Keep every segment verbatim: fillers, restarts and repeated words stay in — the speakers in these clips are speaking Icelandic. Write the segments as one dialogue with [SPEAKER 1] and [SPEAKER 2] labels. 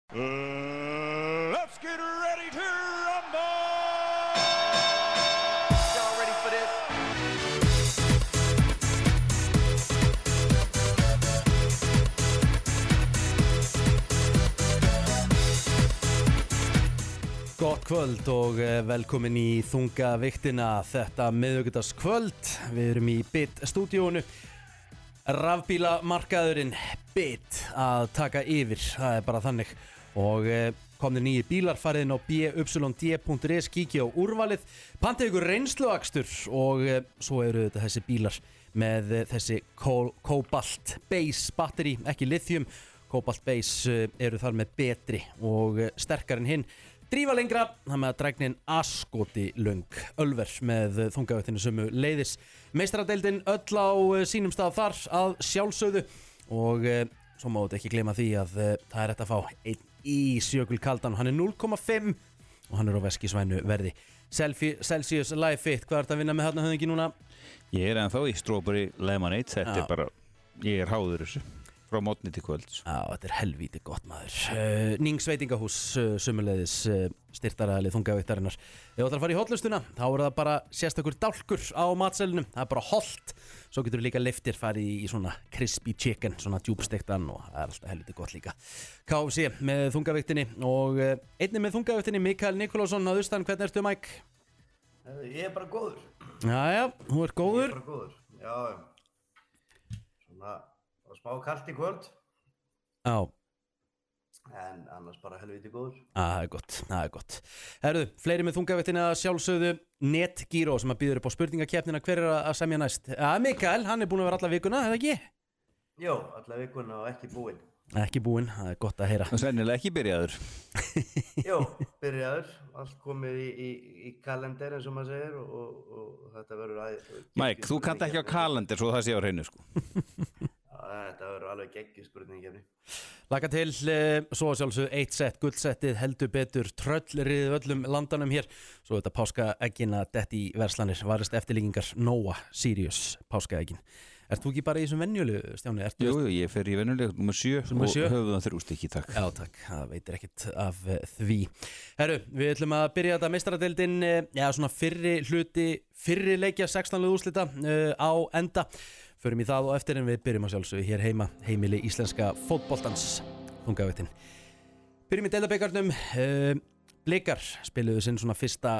[SPEAKER 1] Uh, let's get ready to rumble! Y'all ready for this?
[SPEAKER 2] Gott kvöld og velkomin í þunga viktina þetta miðvikudagskvöld. Við erum í Bit-stúdíónu. Rafbílamarkaðurinn Bit að taka yfir, það er bara þannig. Og komnir nýjir bílar, farið inn á b y d punktur is, kíkja á úrvalið, pantið ykkur reynsluakstur og svo eru þetta þessi bílar með þessi Cobalt Base batteri, ekki lithium. Cobalt Base eru þar með betri og sterkar en hinn. Drífa lengra, það með að drægnin askoti löng, Ölver með þungavettinu sömu leiðis. Meistaradeildin öll á sínum stað þar að sjálfsögðu og e, svo má þetta ekki gleyma því að e, það er þetta að fá einn í sjökulkaldan. Hann er núll komma fimm og hann er á veskisvænu verði. Selfie, Celsius Live Fit, hvað er þetta að vinna með þarna höfðingi núna?
[SPEAKER 3] Ég er ennþá í Strawberry Lemonade, þetta
[SPEAKER 2] Já.
[SPEAKER 3] er bara, ég er háður þessu. Frá mótni til kvölds.
[SPEAKER 2] Já, þetta er helvíti gott maður. uh, Nings veitingahús uh, sumuleiðis uh, styrtaraðalið þungavíktarinnar. Ef þú ætlar að fara í hotlustuna þá er það bara sérstakur dálkur á matselinum. Það er bara holt. Svo getur við líka liftir farið í, í svona crispy chicken, svona djúbstektan og það er alltaf helvíti gott líka. K F C með þungavíktinni og uh, einni með þungavíktinni Mikael Nikolásson að austan. Hvernig ertu, Mike?
[SPEAKER 4] Ég er bara góður.
[SPEAKER 2] Jæja, þú ert góður.
[SPEAKER 4] Ég er bara góður, já. Svona, það var smá kalt í kvöld.
[SPEAKER 2] Já.
[SPEAKER 4] En annars bara helviti góður.
[SPEAKER 2] Það er gott, það er gott. Herðu, fleiri með þungavættina sjálfsögðu NetGyro sem að býður upp á spurningakeppnina. Hver er að semja næst? Já, Mikael, hann er búin að vera alla vikuna, eða ekki?
[SPEAKER 4] Jó, alla vikuna og ekki búinn.
[SPEAKER 2] Ekki búinn, það er gott að heyra.
[SPEAKER 3] Það er sennilega ekki byrjaður.
[SPEAKER 4] Jó, byrjaður, allt komið í, í, í kalender eins og maður segir og, og, og þetta verður að...
[SPEAKER 3] Mike, þú kannt ekki á kalender svo það sé á hreinu sko.
[SPEAKER 4] Þetta verður alveg geggjur spurningkefni.
[SPEAKER 2] Laka til, uh, svo sjálfsögðu eitt sett, gullsettið, heldur betur, tröllriðið öllum landanum hér. Svo þetta páskaeggin að detti í verslanir, varist eftirlíkingar Nóa, Sirius, páskaeggin. Ert þú ekki bara í þessum venjölu, Stjáni? Ertu
[SPEAKER 3] Jú, jú, ég fer í venjuleg nummer sjö og höfðum þrjú stykki, takk.
[SPEAKER 2] Já, takk, það veitir ekkert af uh, því. Herru, við ætlum að byrja þetta meistaradeildin, uh, já, svona fyrri hluti, fyrri leikja, sextán liða úrslita uh, á enda. Förum í það og eftir en við byrjum að sjálfsögðu hér heima, heimili íslenska fótboltans, þungavættin. Byrjum í deildabikarnum, uh, Blikar spiluðu sinn svona fyrsta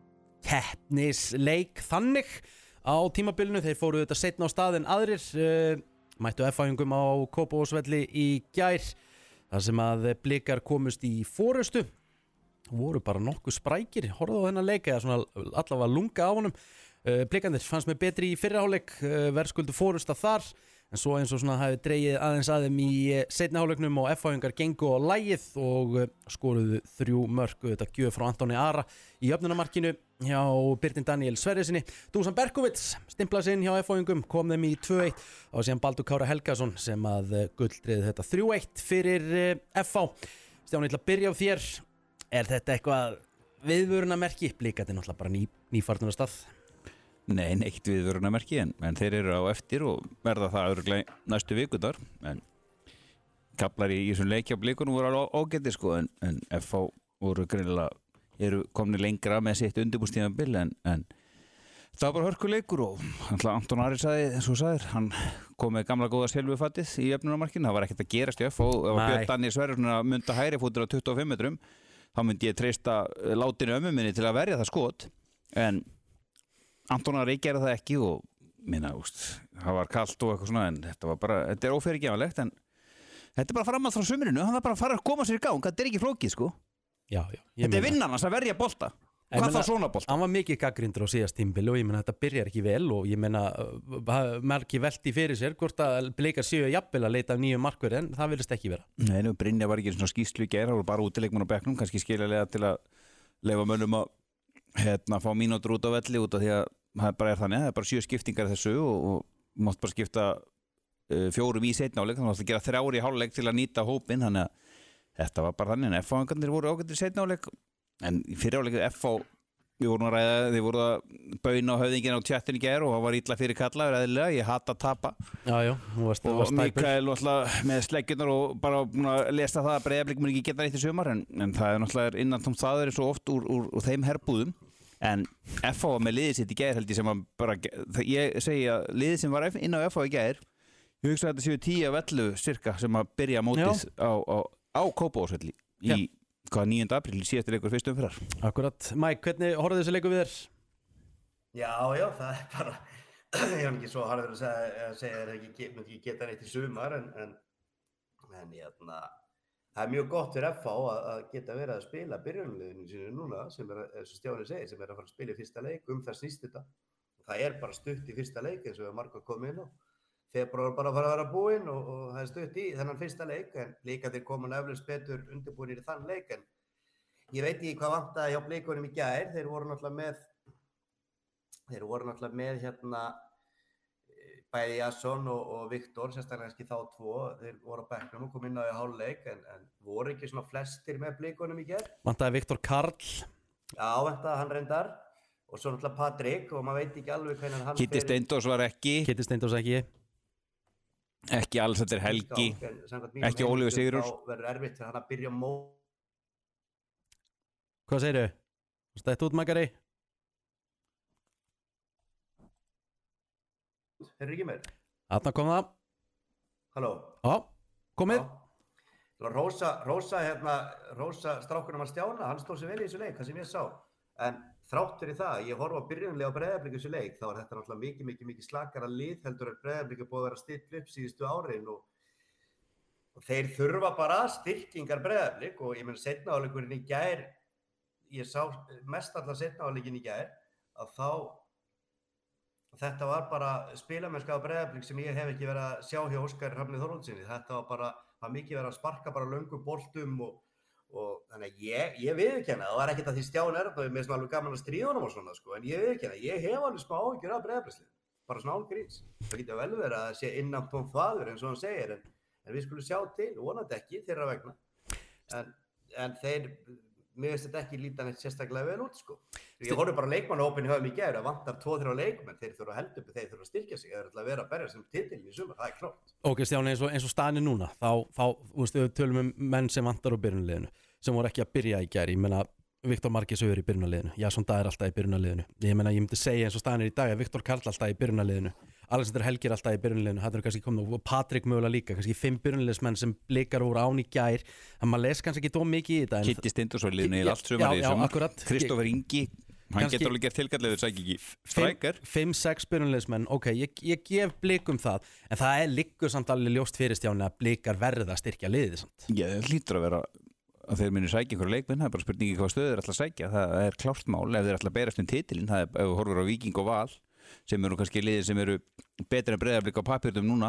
[SPEAKER 2] keppnisleik þannig á tímabilinu. Þeir fóru þetta seinna á stað en aðrir, uh, mættu F-æfingum á Kópavogsvelli í gær, þar sem að Blikar komust í forystu, voru bara nokkuð sprækir, horfðu á þennan leik eða svona allavega lunga á honum. Uh, Blikandir fannst með betri í fyrri hálfleik, uh, verðskuldu fórusta þar, en svo eins og svona hafi dreigið aðeins aðeim í uh, seinni hálfleiknum og F-æfingar gengu á lagið og uh, skoruðu þrjú mörk, þetta gjöf frá Antoni Ara í jöfnunamarkinu hjá Birtin Daniel Sverrisinni. Dusan Berkovits stimplaði sig inn hjá F-æfingum, kom þeim í tvö eitt og síðan Baldur Kára Helgason sem að uh, gulldreiði þetta þrjú eitt fyrir uh, F H. Stjáni, ég ætla að byrja á þér. Er þetta eitthvað viðvörunarmerki? Blikarnir náttúrulega bara ný, nýfarnar stað.
[SPEAKER 3] Nei, neitt viðvörunarmerki en, en þeir eru á eftir og verða það örugglega næstu vikudar. En kaplar í þessum leikja Blikunum voru alveg ágæti sko en, en F H voru greinilega, eru komni lengra með sitt undirbúrstímabil en, en það var bara hörkuleikur og Anton Ari sagði, eins og sagðir, hann kom með gamla góða sjálfufatið í jöfnunarmarkinu. Það var ekkert að gerast í F H og ef Björn Daniel Sverrisson að mynda hægri fótur á tuttugu og fimm metrum, þá myndi ég treysta látinu ömmu minni til að verja það skot. En Anton Ari gerði það ekki og minna, úst, það var kalt og eitthvað svona en þetta var bara, þetta er ófyrirgefanlegt en þetta er bara framhald frá sumrinu, hann var bara að fara að koma sér í gang, þetta er ekki flókið sko.
[SPEAKER 2] Já, já.
[SPEAKER 3] Þetta er vinnan hans að verja bolta. Hvað þá svona bolta?
[SPEAKER 2] Hann var mikið gagnrýndur á síðast tímabili og ég meina þetta byrjar ekki vel og ég meina margi velti fyrir sér hvort að Blikar séu jafnvel að leita af nýjum markverði en það virðist ekki vera.
[SPEAKER 3] Nei, nú Brynja var ekki svona skýrslu í gær, það voru bara útileikmenn á bekknum, kannski skiljanlega til að leyfa mönnum að hérna fá mínútur út á velli út af því að það bara er þannig, það er bara sjö skiptingar þessu og, og mátt bara skipta uh, fjórum í seinni hálfleik, þannig að það gera þrjár í hálfleik til að nýta hópinn, þannig að þetta var bara þannig en F H-ingarnir voru ágættir í seinni hálfleik en í fyrri hálfleik F H við vorum að ræða, þið voru að bauna á höfðingin á tjattin í gær og það var illa fyrir kalla, eðlilega, ég hata að tapa.
[SPEAKER 2] Já, já, þú varst,
[SPEAKER 3] og
[SPEAKER 2] varst
[SPEAKER 3] Mikael alltaf með sleggjunar og bara búin að lesa það að Breiðablik mun ekki geta neitt í sumar en, en það er náttúrulega innan tómt það er svo oft úr, úr, úr þeim herbúðum en F H með liðið sitt í gær held ég sem að bara, ég segi að liðið sem var inn á F H í gær ég hugsa að þetta séu tíu af ellefu cirka sem að byrja mótið á, á, á Kópavogsvelli í ja. Hvað níunda apríl, síðasti leikur fyrstu umferðar.
[SPEAKER 2] Akkurat. Mike, hvernig horfði þessi leikur við þér?
[SPEAKER 4] Já, já, það er bara ég var ekki svo harður að segja að segja að það ekki, ekki geta neitt í sumar en en, en hérna það er mjög gott fyrir F H að, að geta verið að spila byrjunarliðinu sínu núna sem er, eins og Stjáni segir, sem er að fara að spila í fyrsta leik um það snýst þetta. Það er bara stutt í fyrsta leik eins og við margar komið inn á. Febrúar bara að fara að vera búinn og, og það er stutt í þennan fyrsta leik en líka þeir koma eflaust betur undirbúinir í þann leik en ég veit ekki hvað vantaði hjá Blikunum í gær, þeir voru náttúrulega með þeir voru náttúrulega með hérna bæði Jason og, og Viktor, sérstaklega kannski þá tvo, þeir voru á bekknum og kom inn á í hálfleik en, en voru ekki svona flestir með Blikunum í gær.
[SPEAKER 2] Vantaði Viktor Karl?
[SPEAKER 4] Já, vantaði hann reyndar og svo náttúrulega Patrik og maður veit ekki alveg hvernig hann
[SPEAKER 3] Kitty Steindós var ekki.
[SPEAKER 2] Kitty Steindós ekki.
[SPEAKER 3] Ekki alls, þetta er Helgi, ekki Ólífur Sigurður.
[SPEAKER 4] Þá verður erfitt fyrir hann að byrja mót.
[SPEAKER 2] Hvað segirðu? Stætt út, Magari?
[SPEAKER 4] Heyrðu ekki meir?
[SPEAKER 2] Þarna kom það.
[SPEAKER 4] Halló?
[SPEAKER 2] Já, komið.
[SPEAKER 4] Já. Rósa, Rósa, hérna, Rósa strákunum að Stjána, hann stóð sér vel í þessu leik, það sem ég sá. En þrátt fyrir það, ég horfa á byrjunarlega á Breiðablik í þessu leik, þá er þetta náttúrulega mikið, mikið, mikið slakara lið heldur en Breiðablik er búið að vera stilla upp síðustu árin og, og þeir þurfa bara styrkingar Breiðablik og ég meina seinna hálfleikurinn í gær, ég sá mest allar seinna hálfleikin í gær, að þá, þetta var bara spilamennska á Breiðablik sem ég hef ekki verið að sjá hjá Óskari Hrafni Þorvaldssyni, þetta var bara, það var mikið verið að sparka bara löngum boltum og og þannig að ég, ég viðurkenna, það var ekkert að því Stjáni er það, mér er svona alveg gaman að stríða honum og svona sko, en ég viðurkenna, ég hef alveg smá áhyggjur af Breiðabliksliðinu, bara svona án gríns. Það getur vel verið að það sé innan tóm þvaður eins og hann segir, en, en við skulum sjá til, vonandi ekki, þeirra vegna. En, en þeir, mér finnst þetta ekki líta neitt sérstaklega vel út sko. Ég horfði bara leikmannahópinn í höfum í gær, það vantar tvo þrjá leikmenn, þeir þurfa að heldur upp, þeir þurfa að styrkja sig, þeir þurfa að vera að berja sem titilin í sumar, það er klárt.
[SPEAKER 2] Ok, Stjáni, eins og, eins og staðan er núna, þá, þá, þú veist, við tölum um menn sem vantar á byrjunarliðinu, sem voru ekki að byrja í gær, ég meina Viktor Margis er í byrjunarliðinu, Jason Daði er alltaf í byrjunarliðinu, ég meina ég myndi segja eins og staðan er í dag að Viktor Karl alltaf í byrjunarliðinu, Alexander Helgi er alltaf í byrjunarliðinu, hann er kannski komið og Patrik mögulega líka, kannski fimm byrjunarliðsmenn sem Blikar voru án í gær, en maður les kannski ekki dó mikið í þetta.
[SPEAKER 3] Kitty Steindós var í liðinu í allt sumarið í sumar, Kristófer Ingi, hann getur alveg gert tilkallega þess að ekki strækjar.
[SPEAKER 2] fimm sex byrjunarliðsmenn, ok, ég, ég gef Blikum það, en það er liggur samt alveg ljóst fyrir Stjáni að Blikar verða að styrkja liðið samt.
[SPEAKER 3] Já, það hlýtur að vera að þeir muni sækja einhverju leikmenn, það er bara spurningi hvað stöður ætla að sækja, það er klárt mál ef þeir ætla að berast um titilinn, það er ef við horfum á Víking og Val sem eru kannski liðir sem eru betri en Breiðablik á pappírnum núna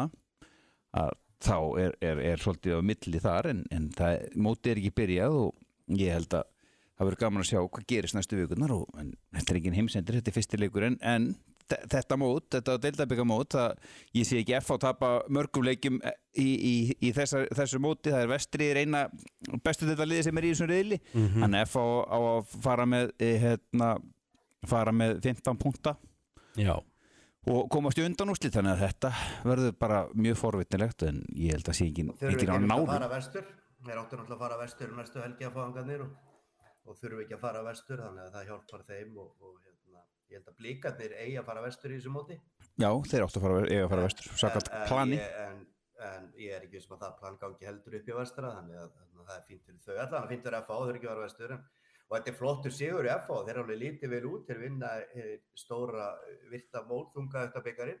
[SPEAKER 3] að þá er, er, er svolítið á milli þar en, en það, mótið er ekki byrjað og ég held að það verður gaman að sjá hvað gerist næstu vikurnar og en, þetta er engin heimsendir, þetta er fyrsti leikur en, en þetta mót, þetta deildabikar-mót, ég sé ekki F H tapa mörgum leikjum í, í, í þessa, þessu móti, það er Vestri er eina bestu deildaliði sem er í þessum riðli, mm-hmm. Þannig F H á að fara með, hérna, fara með fimmtán punkta
[SPEAKER 2] Já.
[SPEAKER 3] Og komast í undanúrslit, þannig að þetta verður bara mjög forvitnilegt en ég held að sé ekki
[SPEAKER 4] ekki á náðu. Þeir áttu náttúrulega að fara vestur um næstu helgi að fá hangarnir og, og þurfu ekki að fara vestur, þannig að það hjálpar þeim og, og ég held að Blikarnir eigi að fara vestur í þessu móti.
[SPEAKER 3] Já, þeir áttu að fara, eigi að fara vestur, sakalt plani.
[SPEAKER 4] En, en ég er ekki sem að það plan gangi heldur upp í vestra, þannig að, að það er fínt fyrir þau. Allan að fínt fyrir F H, þau eru ekki að fara vestur. En, og þetta er flottur sigur í F H, þeir eru alveg lítið vel út, þeir vinna stóra virta mót, þungaðuttabikarinn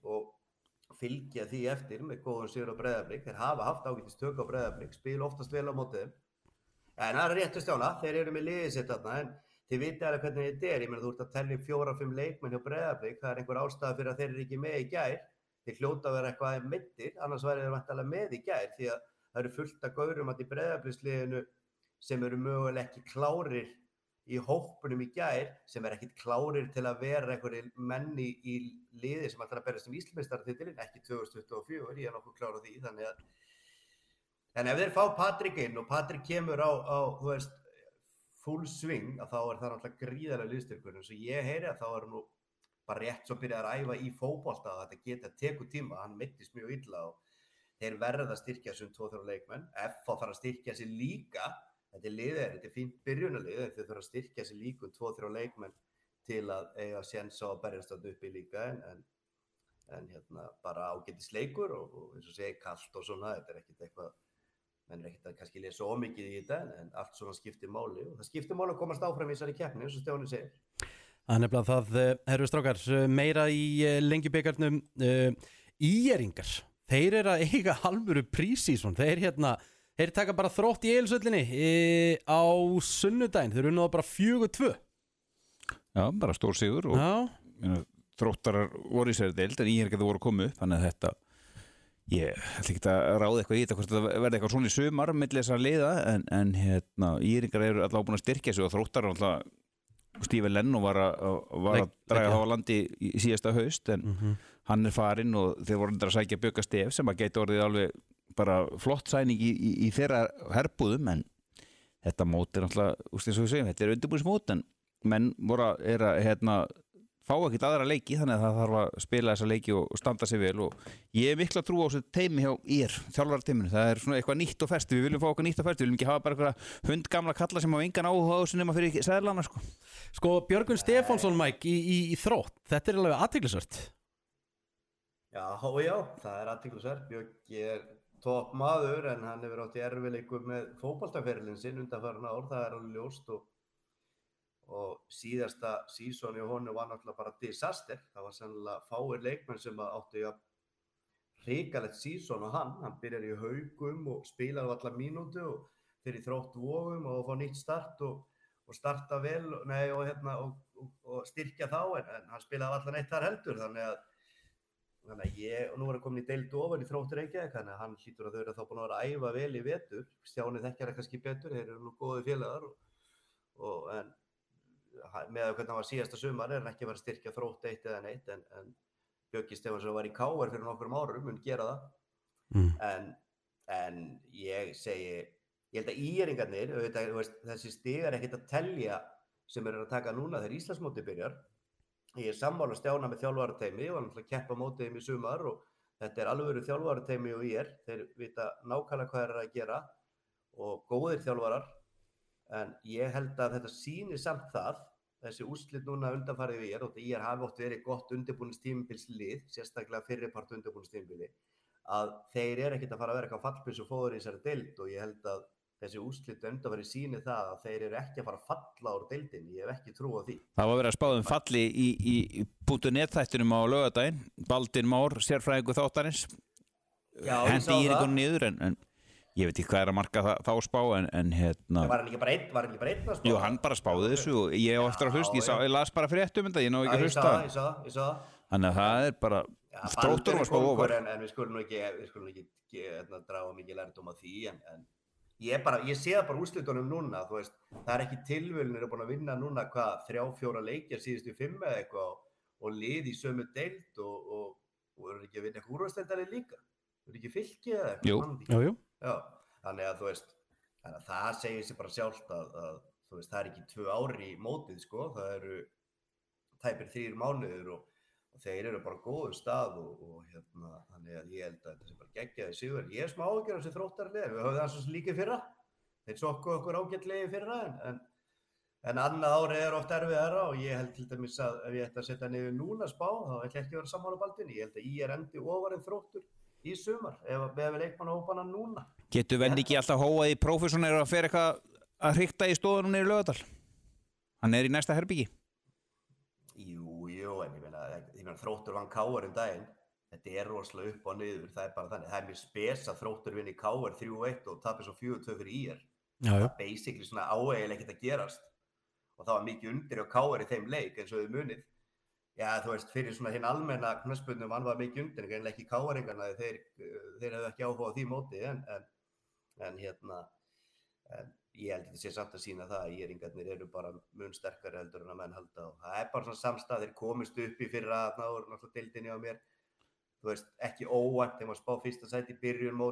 [SPEAKER 4] og fylgja því eftir með góðan sigur á Breiðablik. Þeir hafa haft ágætis tök á Breiðablik, spil oftast vel á móti þeim. En það er rétt að Stjána, þeir eru með liðið sitt þarna, en þið vitið alveg hvernig þetta er, ég meina þú ert að tellja fjóra, fimm leikmenn hjá Breiðablik, það er einhver ástæða fyrir að þeir eru ekki með í gær, þeir hljóta að vera eitthvað meiddir, annars væri þeir væntanlega með í gær, því að það eru fullt af gaurum að í Breiðabliksliðinu sem eru mögulega ekki klárir í hópunum í gær, sem er ekkit klárir til að vera einhverjir menn í, í liði sem ætlar að berast um Íslandsmeistaratitilinn, ekki tvö þúsund tuttugu og fjögur, ég er nokkuð klár á því, þannig að en ef þeir fá Patrik inn og Patrik kemur á, á þú veist, full swing að þá er það náttúrulega gríðarlega liðstyrkur, eins og ég heyri að þá er nú bara rétt svo byrjað að æfa í fótbolta að þetta geta teku tíma, hann meiddist mjög illa og þeir verða að styrkja þessum tvo þrjá leikmenn, F H þarf að styrkja sig líka, þetta er liðið, þetta er fínt byrjunarlið, þeir þurfa að styrkja sig líka um tvo þrjá leikmenn til að eiga séns á að berjast þarna uppi líka en, en, en hérna bara ágætis leikur og, og eins og segi kalt og svona, þetta er ekkert eitthvað, menn er ekkert að kannski lesa of mikið í þetta en, en allt svona skiptir máli og það skiptir máli að komast áfram í þessari keppni eins og Stjáni segir.
[SPEAKER 2] Það er nefnilega það, herru strákar, meira í Lengjubikarnum, uh, Íeringar, þeir eru að eiga alvöru prísísson, þeir hérna, þeir taka bara Þrótt í Egilshöllinni e, á sunnudaginn, þeir eru nú bara fjögur tvö.
[SPEAKER 3] Já, bara stór sigur og minna, Þróttarar voru í sér deild en Íeringar voru komið upp, þannig að þetta, ég ætla ekki að ráða eitthvað í þetta, hvort það verði eitthvað svona í sumar milli þessar liða, en, en hérna, Íeringar eru allavega búin að styrkja sig og Þróttarar alltaf Steve Lennon var að, var að draga þá að landi í síðasta haust en mm-hmm. hann er farinn og þeir voru að sækja Björka Stef sem að geti orðið alveg bara flott sæning í, í, í þeirra herbúðum en þetta mót er náttúrulega, úst eins og við segjum, þetta er undirbúinismót en menn voru að, er að hérna, fá ekkert aðra leiki þannig að það þarf að spila þessa leiki og standa sig vel og ég er mikla trú á þessu teimi hjá ír, þjálfararteiminu, það er svona eitthvað nýtt og ferskt, við viljum fá okkur nýtt og ferskt, við viljum ekki hafa bara eitthvað hundgamla kalla sem hafa engan áhuga á þessu nema fyrir seðlana sko.
[SPEAKER 2] Sko Björgvin Stefánsson Mike í, í, í Þrótt, þetta er alveg athyglisvert.
[SPEAKER 4] Já, já, það er athyglisvert, Björgi er topp maður en hann hefur átt í erfiðleikum með fótboltaferilinn sinn undanfarin ár, það er alveg ljóst og og síðasta sísón í honum var náttúrulega bara disaster, það var sennilega fáir leikmenn sem áttu að hrikalegt sísón og hann, hann byrjar í Haugum og spilaði allar mínútu og fyrir Þrótt Vogum og fá nýtt start og, og starta vel nei, og, hérna, og, og, og styrkja þá en, en hann spilaði allar neitt þar heldur þannig að, þannig að ég, og nú er hann komin í deild ofan í Þrótt Reykjavík þannig að hann hlýtur að þau eru þá búin að vera að æfa vel í vetur, Stjáni þekkjar það kannski betur, þeir eru nú góði félagar og, og en með að hvernig hann var síðasta sumar er hann ekki að vera að styrkja Þrótt eitt eða neitt en, en Björki Stefánsson var í K R fyrir nokkrum árum mun gera það mm. en, en ég segi ég held að íringarnir þessi stig er ekkert að telja sem eru að taka núna þegar Íslandsmótið byrjar ég er sammála Stjána með þjálfarateimi og hann ætla að keppa mótið þeim í sumar og þetta er alvöru þjálfarateimi og ég er þeir vita nákvæmlega hvað er að gera og góðir þjálfarar en ég held að þetta sýnir samt það þessi úrslit núna undanfarið við er og ég hafi oft verið gott undirbúningstímabilslið sérstaklega fyrripart undirbúningstímabili að þeir eru ekkert að fara að vera eitthvað fallbyssu fóður í þessari deild og ég held að þessi úrslit undanfarið sýnir það að þeir eru ekki að fara að falla úr deildin ég hef ekki trú á því. Það
[SPEAKER 3] var verið að spáðum falli í, í, í .net þættinum á laugardaginn Baldvin Már, sérfræðingur þáttarins hendi Íringunum niður en, en ég veit ekki hvað er að marka það, þá spá en, en hérna
[SPEAKER 4] var hann ekki bara einn, var hann ekki bara einn að spá?
[SPEAKER 3] Jú, hann bara spáði þessu og ég á eftir að hlusta, ég, sá, ég las bara fréttum þetta, ég ná ekki að hlusta
[SPEAKER 4] ég sá það, ég sá það
[SPEAKER 3] þannig að það er bara Þróttur að spá ofar
[SPEAKER 4] en, en við skulum nú ekki, við skulum ekki, ekki hérna, draga mikið lærdóm af því en, en ég, bara, ég sé það bara úrslitunum núna þú veist, það er ekki tilvölin eru búin að vinna núna hvað, þrjá, fjóra leikjar síðustu fimm eða eitthvað og lið í sömu deild og, og, og eru ekki að vinna eitthvað úrvalsdeildari líka eru ekki Fylki eða eitthvað Já, þannig að þú veist, þannig að það segir sér bara sjálft að, að þú veist, það er ekki tvö ári í mótið sko, það eru tæpir þrír mánuður og, og þeir eru bara góður stað og, og hérna, þannig að ég held að þetta sé bara geggjaði sigur. Ég er smá ágjörð þessi Þróttarlið, við höfum það svo líka í fyrra, þeir sokku okkur ágætlega í fyrra en, en, en annað árið er oft erfiðara og ég held til dæmis að ef ég ætti að setja niður núna spá, þá ætla ég ekki að vera sammála Baldvin, ég held að ég er endi ofar en Þróttur í sumar, ef við leikmannahópana núna.
[SPEAKER 3] Getur venn ekki alltaf hóað í prófessionir að fer eitthvað að hrykta í stóðunum niður í Laugardal? Hann er í næsta herbyggi.
[SPEAKER 4] Jú, jú, en ég meina, ég meina Þróttur vann K R um daginn. Þetta er rosalega upp og niður, það er bara þannig. Það er mjög spes að Þróttur vinni K R þrjú eitt og tapir svo fjögur tvö fyrir í er. Það er basically svona áeiginlega ekkert að gerast. Og það var mikið undir á K R í þeim leik eins og þau munið. Já, þú veist, fyrir svona hinn almenna knattspyrnu hann var mikið undir, en ekki K R-ingarna, þeir, þeir hefðu ekki áhuga á því móti, en, en, en hérna, en ég held að þetta sé samt að sína það að íringarnir eru bara mun sterkari heldur en að menn halda og það er bara svona samstað, þeir komist upp í fyrra þarna og náttúrulega deildinni á mér, þú veist, ekki óvænt, þeim að spá fyrsta sæti í byrjun móts,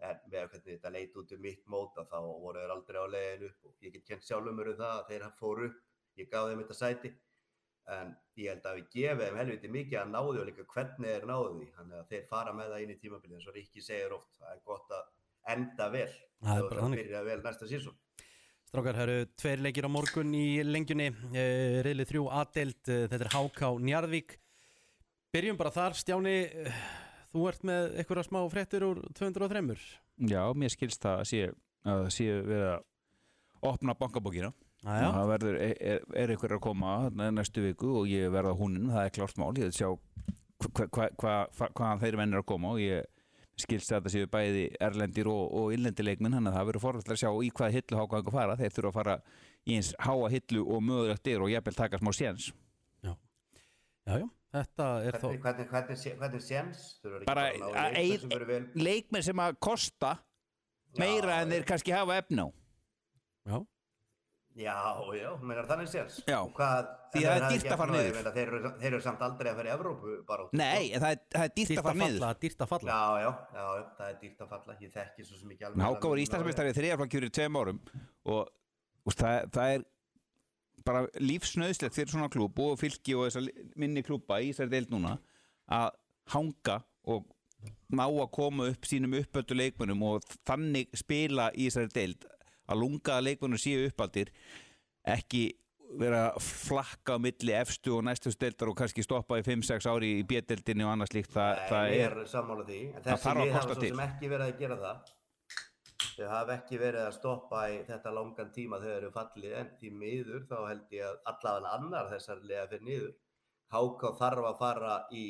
[SPEAKER 4] en með hvernig þetta leit út um mitt móta þá voru þeir aldrei á leiðinu upp og ég get kent sjálfum mér um það að þeir fóru upp, ég gaf þeim þetta sæti en ég held að við gefum þeim helviti mikið að náðu og líka hvernig þeir náðu því, þannig að þeir fara með það inn í tímabilið eins og Rikki segir oft, það er gott að enda vel
[SPEAKER 2] Það er
[SPEAKER 4] og
[SPEAKER 2] bara
[SPEAKER 4] það
[SPEAKER 2] þannig.
[SPEAKER 4] byrja vel næsta sísón.
[SPEAKER 2] Strákar, það eru tveir leikir á morgun í lengjunni, uh, riðli þrjú A-deild, uh, þetta er H K Njarðvík. Byrjum bara þar, Stjáni, uh, þú ert með einhverja smá fréttir úr tvö hundruð og þrjú.
[SPEAKER 3] Já, mér skilst það að sé, að sé við að opna bankabókina.
[SPEAKER 2] Aja.
[SPEAKER 3] Það verður, er, er einhver að koma næstu viku og ég verða húnin, það er klárt mál. Ég vil sjá hva, hva, hva, hva, hvaðan þeir menn er að koma og ég skilst að þetta séu bæði erlendir og, og innlendir leikmenn, þannig að það verður forvægt að sjá í hvaða hillu H K að fara. Þeir þurfa að fara í eins háa hillu og mögulegt er og jafnvel taka smá séns.
[SPEAKER 2] Já, já, já. Þetta er þó...
[SPEAKER 4] Hvernig, hvernig, hvernig, hvernig séns?
[SPEAKER 3] Bara að leikmenn sem að kosta meira já, en þeir kannski hafa efna á.
[SPEAKER 2] Já.
[SPEAKER 4] Já, já, meinar þannig séns.
[SPEAKER 3] Já,
[SPEAKER 4] hvað,
[SPEAKER 3] því það er dýrt að fara niður.
[SPEAKER 4] Þeir eru, þeir eru samt aldrei að fara í Evrópu bara.
[SPEAKER 3] Nei, það er, það er dýrt að fara niður.
[SPEAKER 2] Dýrt að falla.
[SPEAKER 4] Já, já, já, það er dýrt að falla. Ég þekki svo sem ekki alveg.
[SPEAKER 3] H K var Íslandsmeistari þriðjaflokki fyrir tveim árum og, og það, það er bara lífsnauðslegt fyrir svona klúbb og Fylki og þessar minni klúbba í þessari deild núna að hanga og ná að koma upp sínum uppöldu leikmönnum og þannig spila í þessari deild að lungaða leikmönnum séu uppaldir, ekki vera að flakka á milli efstu og næstu deildar og kannski stoppa í fimm sex ári í B-deildinni og annað slíkt. Það,
[SPEAKER 4] Nei,
[SPEAKER 3] það
[SPEAKER 4] er sammála því, en þessi lið hafa svo sem ekki verið að gera það. Þau hafa ekki verið að stoppa í þetta langan tíma þegar þau eru fallið, en því miður þá held ég að allavega annar þessar liða fyrir niður. H K þarf að fara í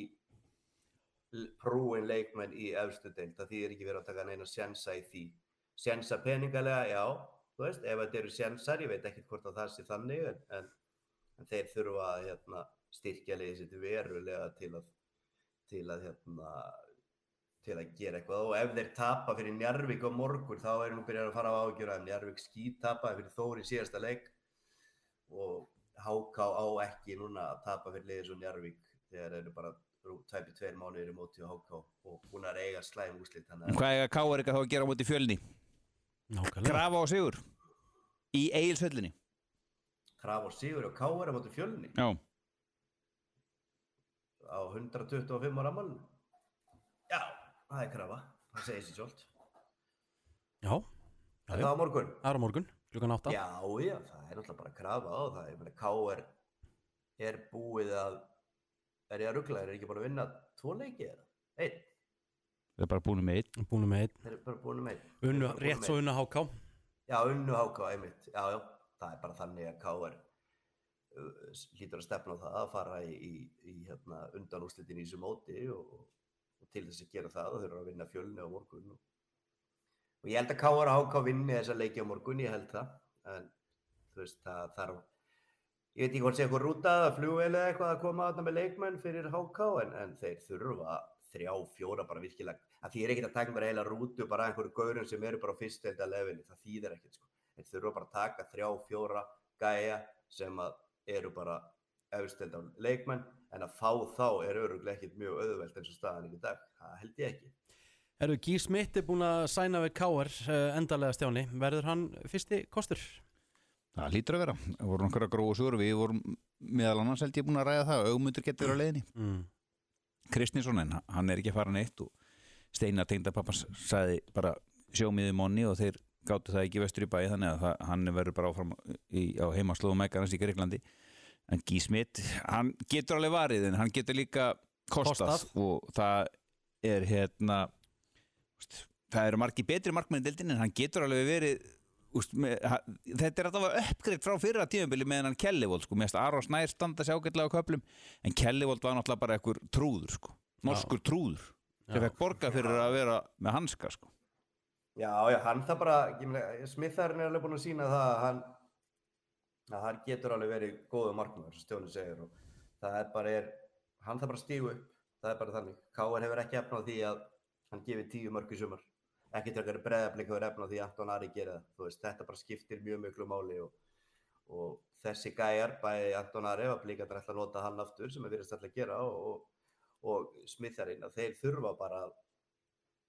[SPEAKER 4] prúin leikmenn í efstu deild, það þýðir ekki verið að taka neina sjensa í því. Sjensa peningalega, já, þú veist, ef þetta eru sjensar, ég veit ekki hvort að það sé þannig, en, en, en þeir þurfa að hérna, styrkja liðið sitt verulega til að, til að, hérna, til að gera eitthvað. Og ef þeir tapa fyrir Njarðvík á morgun, þá er nú byrjað að fara á ágjur að Njarðvík skítapa fyrir Þór í síðasta leik og H K á ekki núna að tapa fyrir liðið svo Njarðvík þegar eru bara tæpi tveir mánuðir í móti á H K og búin að eiga slæm úrslit.
[SPEAKER 3] Hvað er að K R þá að gera á móti Fjölni?
[SPEAKER 2] Nákvæmlega.
[SPEAKER 3] Krafa og sigur í Egilshöllinni.
[SPEAKER 4] Krafa og sigur og K R á móti Fjölni?
[SPEAKER 3] Já.
[SPEAKER 4] Á hundrað tuttugu og fimm ára afmælinu? Já, það er krafa. Það segir sér sjálft.
[SPEAKER 2] Já.
[SPEAKER 4] Það er á morgun?
[SPEAKER 2] Það er á morgun, klukkan átta.
[SPEAKER 4] Já, já, það er náttúrulega bara krafa á það. Ég meina, K R er búið að, er ég að rugla, er ekki bara að vinna tvo leiki eða? Einn?
[SPEAKER 3] Það er bara búin með einn.
[SPEAKER 2] Búin með einn.
[SPEAKER 4] Þeir eru bara búin með einn.
[SPEAKER 2] Unnu, rétt svo unnu H K.
[SPEAKER 4] Já, unnu H K, einmitt. Já, já, það er bara þannig að K R uh, hlýtur að stefna á það að fara í, í, í hérna, undanúrslitin í þessu móti og, og til þess að gera það og þau eru að vinna Fjölni á morgun. Og, og ég held að K R og H K vinni þessa leiki á morgun, ég held það. En þú veist, það þarf, ég veit ekki hvort sé eitthvað rútað að flugvél eða eitthvað að koma þarna með leikmenn fyrir H K, en, en þeir þurfa þrjá, fjóra bara virkilega, að því er ekkert að taka bara heila rútu bara einhverju gaurum sem eru bara á fyrstdeilda levelinu, það þýðir ekkert sko. Þeir þurfa bara að taka þrjá, fjóra gæja sem að eru bara efstelda leikmenn, en að fá þá er örugglega ekkert mjög auðvelt eins og staðan í dag, það held ég ekki.
[SPEAKER 2] Eru Gír Smith er búin að sæna við K R endalega, Stjáni, verður hann fyrsti kostur?
[SPEAKER 3] Það hlýtur að vera, það voru nokkra gróðu sögur, við vorum meðal annars held ég búin að ræða það, Ögmundur getur verið á leiðinni. Mm. Kristninsson, en hann er ekki að fara neitt og Steinar tengdapappans sagði bara sjómiði monni og þeir gátu það ekki vestur í bæ, þannig að það, hann verður bara áfram í, á heimaslóðum Mækarans í Greiklandi. En Gír Smith, hann getur alveg varið en hann getur líka kostað, kostað. Og það er hérna það eru margir betri markmenn í deildinni en hann getur alveg verið úst, með, þetta er alltaf uppgreitt frá fyrra tímabili meðan hann Kellywold sko, meðan Aron Snær standa sér ágætlega á köflum en Kellywold var náttúrulega bara einhver trúður sko, norskur já. Trúður sem fekk borgað fyrir já. Að vera með hanska sko.
[SPEAKER 4] Já, já, hann það bara Smitharinn er alveg búin að sína það að hann að hann getur alveg verið góðu markmaður sem Stjáni segir og það er bara er, hann það bara stígu upp, það er bara þannig K R hefur ekki efna á því að hann gefi tíu mörk í sumar ekki til að gera Breiðablik hefur efna á því að Anton Ari gera það, þú veist, þetta bara skiptir mjög miklu máli og, og þessi gæjar, bæði Anton Ari og Blikarnir ætla að nota hann aftur sem er virðist alltaf að gera og, og, og Smitharinn, að þeir þurfa bara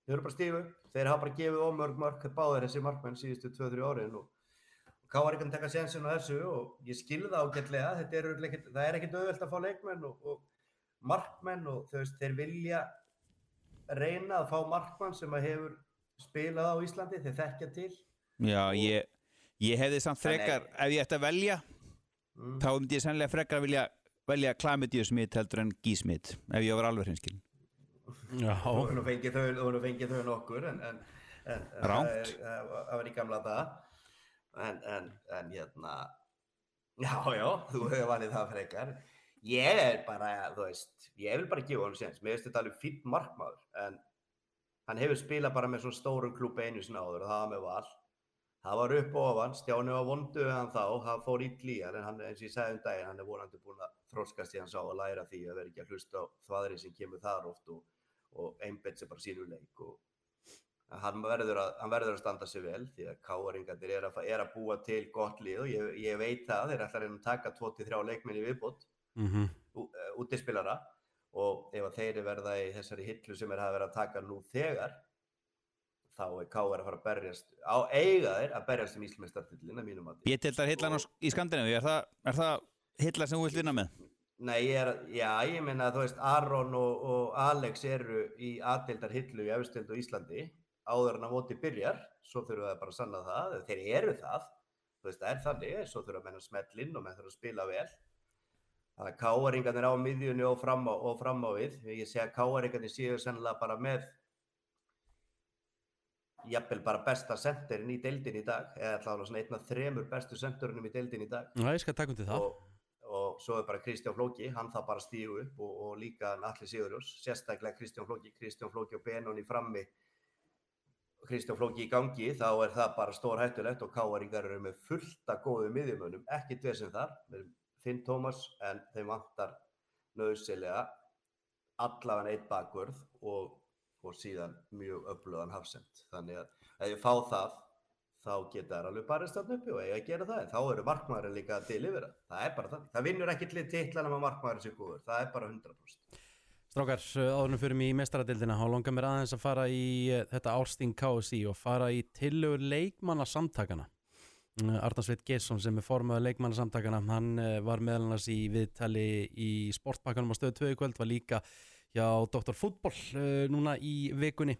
[SPEAKER 4] þeir eru bara stífu, þeir hafa bara gefið ómörg mörk báðir þessi markmenn síðustu tvö til þrjú árin og K R ekki að taka sénsinn á þessu og ég skil það ágætlega, þetta er ekkert, það er ekkert auðvelt að fá leikmenn og, og markmenn og þú veist, þeir vilja reyna að fá markmann sem að hefur spilað á Íslandi, þeir þekkja til.
[SPEAKER 3] Já, ég, ég hefði samt frekar, ef ég ætti að velja, mm. þá myndi ég sennilega frekar vilja velja Klamydíu Smith heldur en Guy Smith, ef ég var alveg hreinskilinn.
[SPEAKER 2] Já.
[SPEAKER 4] Þú hefur fengið þau, þú hefur fengið þau nokkur, en, en, en
[SPEAKER 3] Rámt.
[SPEAKER 4] það var í gamla það. En, en, en hérna, já, já, þú hefur valið það frekar. Ég er bara, þú veist, ég vil bara gefa honum séns. Mér finnst þetta alveg fínn markmaður, en hann hefur spilað bara með svona stórum klúbbi einu sinni áður og það var með Val. Það var upp og ofan, Stjáni var vondur við hann þá, það fór illa í hann, en hann, eins og ég sagði um daginn, hann er vonandi búinn að þroskast í hann sá og læra því að vera ekki að hlusta á þvaðri sem kemur þar oft og, og einbeitt sig bara sínu leik og Hann verður, að, hann verður að standa sig vel því að K-ringarnir er, er að búa til gott lið og ég, ég veit það, þeir ætla að reyna að taka tvo til þrjá leikmenn í viðbót,
[SPEAKER 2] mm-hmm.
[SPEAKER 4] útispilara og ef þeir verða í þessari hillu sem er að vera að taka nú þegar, þá er K R að fara að berjast, á eiga þeir að berjast um Íslandsmeistaratitilinn að mínum mati.
[SPEAKER 3] B-deildar hillan og... í Skandinavíu, er það, er það hilla sem þú vilt vinna með?
[SPEAKER 4] Nei, ég er, já, ég meina að þú veist, Aron og, og Alex eru í A-deildar hillu í Efstu deild á Íslandi, áður en að móti byrjar, svo þurfum við bara að sanna það, þeir eru það, þú veist, það er þannig, svo þurfum að menna smellinn og menn þurfum að spila vel. Þannig að K-ringarnir á miðjunni og fram á, og fram á við, ég segi að K-ringarnir séu sennilega bara með, jafnvel bara besta senterinn í deildin í dag, eða allavega svona einn af þremur bestu senturinnum í deildin í dag.
[SPEAKER 2] Já, ég skal taka undir það.
[SPEAKER 4] Og, og svo er bara Kristján Flóki, hann það bara stígu upp og, og líka Atli Sigurjóns, sérstaklega Kristján Flóki, Kristján Flóki og Benóni frammi. Kristján Flóki í gangi, þá er það bara stór hættulegt og K-ringar eru með fullt af góðum miðjumönnum, ekki dvesen þar, með Finn Tómas, en þeim vantar nauðsynlega allavega einn bakvörð og, og síðan mjög öflugan hafsend. Þannig að ef ég fá það, þá geta þær alveg barist þarna uppi og eiga að gera það, en þá eru markmaðurinn líka að delivera. Það er bara þannig. Það vinnur ekkert lið titla nema markmaðurinn sé góður, það er bara hundrað prósent.
[SPEAKER 2] Strákar, áðurnum fyrir mig í meistaradildina og langar mér aðeins að fara í þetta ársþing K S I og fara í tillögur leikmannasamtakana. Arnar Sveinn Geirsson sem er formaður leikmannasamtakana, hann var meðal annars í viðtali í sportbakkanum á Stöð tvö í kvöld, var líka hjá doktor Fútbol núna í vikunni.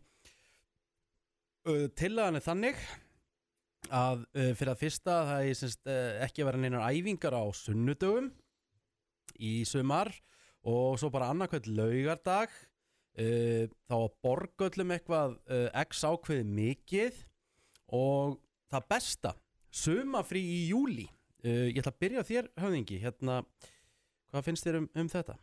[SPEAKER 2] Tillagan er þannig að fyrir að fyrsta það er semst, ekki að vera neinar æfingar á sunnudögum í sumar og svo bara annarkvæmt laugardag, uh, þá að borgöllum eitthvað uh, x ákveði mikið og það besta, sumafrí í júlí. Uh, ég ætla að byrja á þér, höfðingi, hérna, hvað finnst þér um, um þetta?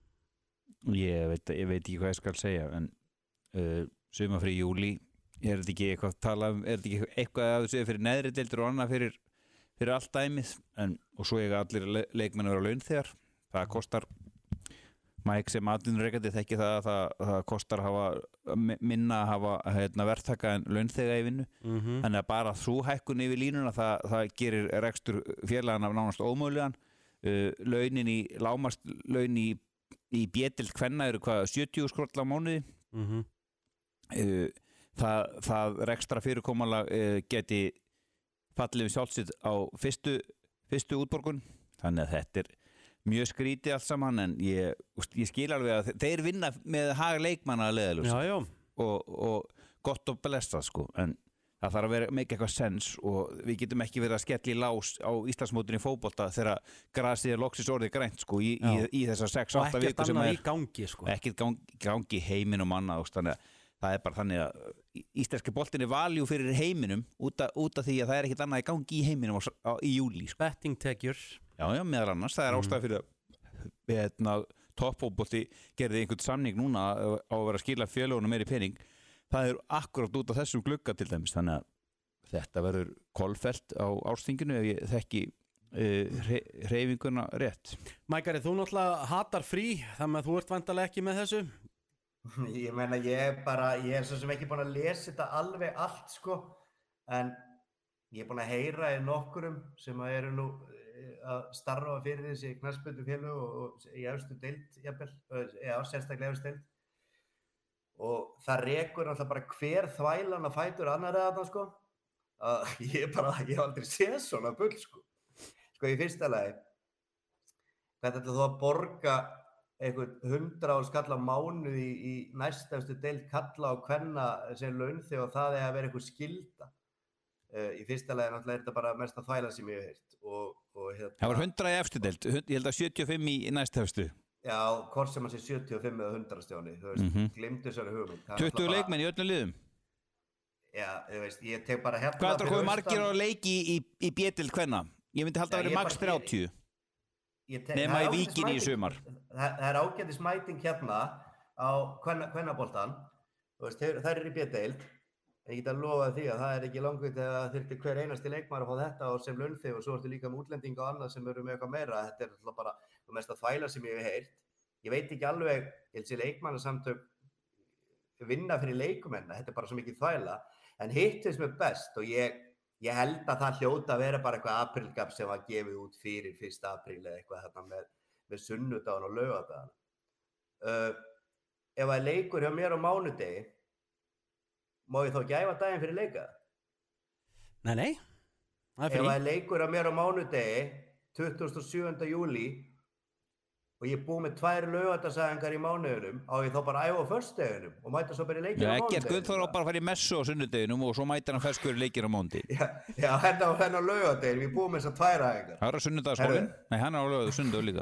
[SPEAKER 3] Ég veit, ég veit ekki hvað ég skal segja, en uh, sumafrí í júlí, er þetta ekki eitthvað að tala um, er þetta ekki eitthvað að þú segir fyrir neðri deildir og annað fyrir, fyrir allt dæmið, en, og svo eiga allir le leikmenn að vera laun þegar, það kostar Mike sem atvinnurekandi þekki það að það, það kostar að hafa minna að hafa hérna, verktaka en launþega í vinnu.
[SPEAKER 2] Mm-hmm.
[SPEAKER 3] Þannig að bara sú hækkun yfir línuna það, það gerir rekstur félagana nánast ómögulegan. Uh, launin í lámast laun í, í B-deild kvenna eru hvað sjötíu skroll á mánuði.
[SPEAKER 2] Mm-hmm.
[SPEAKER 3] uh, það, það rekstra fyrirkomulag uh, geti fallið við sjálfsitt á fyrstu, fyrstu útborgun. Þannig að þetta er mjög skrítið allt saman, en ég, ég skil alveg að þeir vinna með hag leikmanna að leiðaljósi.
[SPEAKER 2] Já, já.
[SPEAKER 3] Og, og gott og blessa, sko, en það þarf að vera make eitthvað sens og við getum ekki verið að skella í lás á Íslandsmótinu í fótbolta þegar grasið er loksis orðið grænt, sko, í, í, í þessar sex átta viku sem er.
[SPEAKER 2] Og ekkert annað í gangi, sko.
[SPEAKER 3] Ekkert gangi, gangi heiminum annað, þannig að það er bara þannig að íslenski boltin er valjú fyrir heiminum út af, út af því að það er ekkert annað í gangi í heiminum á, á, í júlí, sko.
[SPEAKER 2] Bettingtekjur.
[SPEAKER 3] Já, já, meðal annars, það er mm. ástæða fyrir að hérna, toppfótbolti gerði einhvern samning núna á að vera að skila félögunum meiri pening. Það er akkurat út af þessum glugga til dæmis, þannig að þetta verður kolfellt á ársþinginu ef ég þekki uh, hreyfinguna rétt.
[SPEAKER 2] Mækari, þú náttúrulega hatar frí, þannig að þú ert væntanlega ekki með þessu?
[SPEAKER 4] Ég meina, ég er bara, ég er svo sem ekki búin að lesa þetta alveg allt, sko, en ég er búin að heyra í nokkurum sem að eru nú að starfa fyrir þessi knattspyrnufélög og, og í efstu deild, jafnvel, já, sérstaklega efstu deild. og það rekur alltaf bara hver þvælan að fætur annar eða þarna sko að ég bara, ég hef aldrei séð svona bull sko sko í fyrsta lagi þetta ætla þú að borga einhvern hundrað skall á mánuði í, í næstafstu deild kalla og kvenna sem launþegi og það er að vera einhver skylda uh, í fyrsta lagi náttúrulega er þetta bara mesta þvæla sem ég hef heyrt og, og hérna
[SPEAKER 3] Það var hundrað í efstu deild, ég held að sjötíu og fimm í næstefstu
[SPEAKER 4] Já, hvort sem að sé sjötíu og fimm eða hundrað stjáni, þú veist,
[SPEAKER 3] Mhm.
[SPEAKER 4] glimtu þessari hugmynd. Það er
[SPEAKER 3] tuttugu
[SPEAKER 4] náttúrulega bara-
[SPEAKER 3] leikmenn í öllum liðum
[SPEAKER 4] Já, þú veist, ég tek bara hérna
[SPEAKER 3] Hvað er það
[SPEAKER 4] fyrir
[SPEAKER 3] komið margir á
[SPEAKER 4] austan-
[SPEAKER 3] leiki í, í, í B-deild kvenna? Ég myndi halda
[SPEAKER 4] Já,
[SPEAKER 3] að vera
[SPEAKER 4] ég
[SPEAKER 3] max
[SPEAKER 4] bara-
[SPEAKER 3] þrjátíu
[SPEAKER 4] Ég tek-
[SPEAKER 3] Nema
[SPEAKER 4] það er
[SPEAKER 3] í
[SPEAKER 4] ágætis
[SPEAKER 3] Víkinni í
[SPEAKER 4] mæting-
[SPEAKER 3] sumar.
[SPEAKER 4] Það, það er ágætis mæting hérna á kvenna, kvennaboltan, þú veist, þeir, þær eru í B-deild, en ég get að lofa því að það er ekki langveit að það þyrfti hver einasti leikmaður að fá þetta og sem launþegi og svo ertu líka með útlendinga og annað sem eru með eitthvað meira, þetta er alltaf bara það mesta þvæla sem ég hef heyrt. Ég veit ekki alveg, ég held sér leikmannasamtök vinna fyrir leikumenn, þetta er bara svo mikið þvæla, en hitt finnst mér best og ég, ég held að það hljóta að vera bara eitthvað aprílgap sem var gefið út fyrir fyrsta apríl eða eitthvað þarna með, með sunnudagann og laugardagana. Uh, ef það er leikur hjá mér á mánudegi, má ég þá gæfa daginn fyrir leika?
[SPEAKER 2] Nei, nei, það er
[SPEAKER 4] Ef
[SPEAKER 2] frí
[SPEAKER 4] það er leikur á mér á mánudegi, tuttugasta og sjöunda júlí, og ég er búið með tvær laugardagsaðingar í mánuðinum, á ég þá bara að æfa á föstudeginum og mæta svo bara í leikir
[SPEAKER 3] Já,
[SPEAKER 4] á
[SPEAKER 3] Eggert
[SPEAKER 4] mánudeginum.
[SPEAKER 3] Gunnþór á bara að fara í messu á sunnudeginum og svo mætir hann ferskur í leikir á mánuði
[SPEAKER 4] Já, já, hérna á hérna á laugardeginum, ég er búið með þessar tvær æfingar.
[SPEAKER 3] Það er á sunnudagsmálinn?
[SPEAKER 4] Herðu.
[SPEAKER 3] Nei, hann er á laugardag sunnudag líka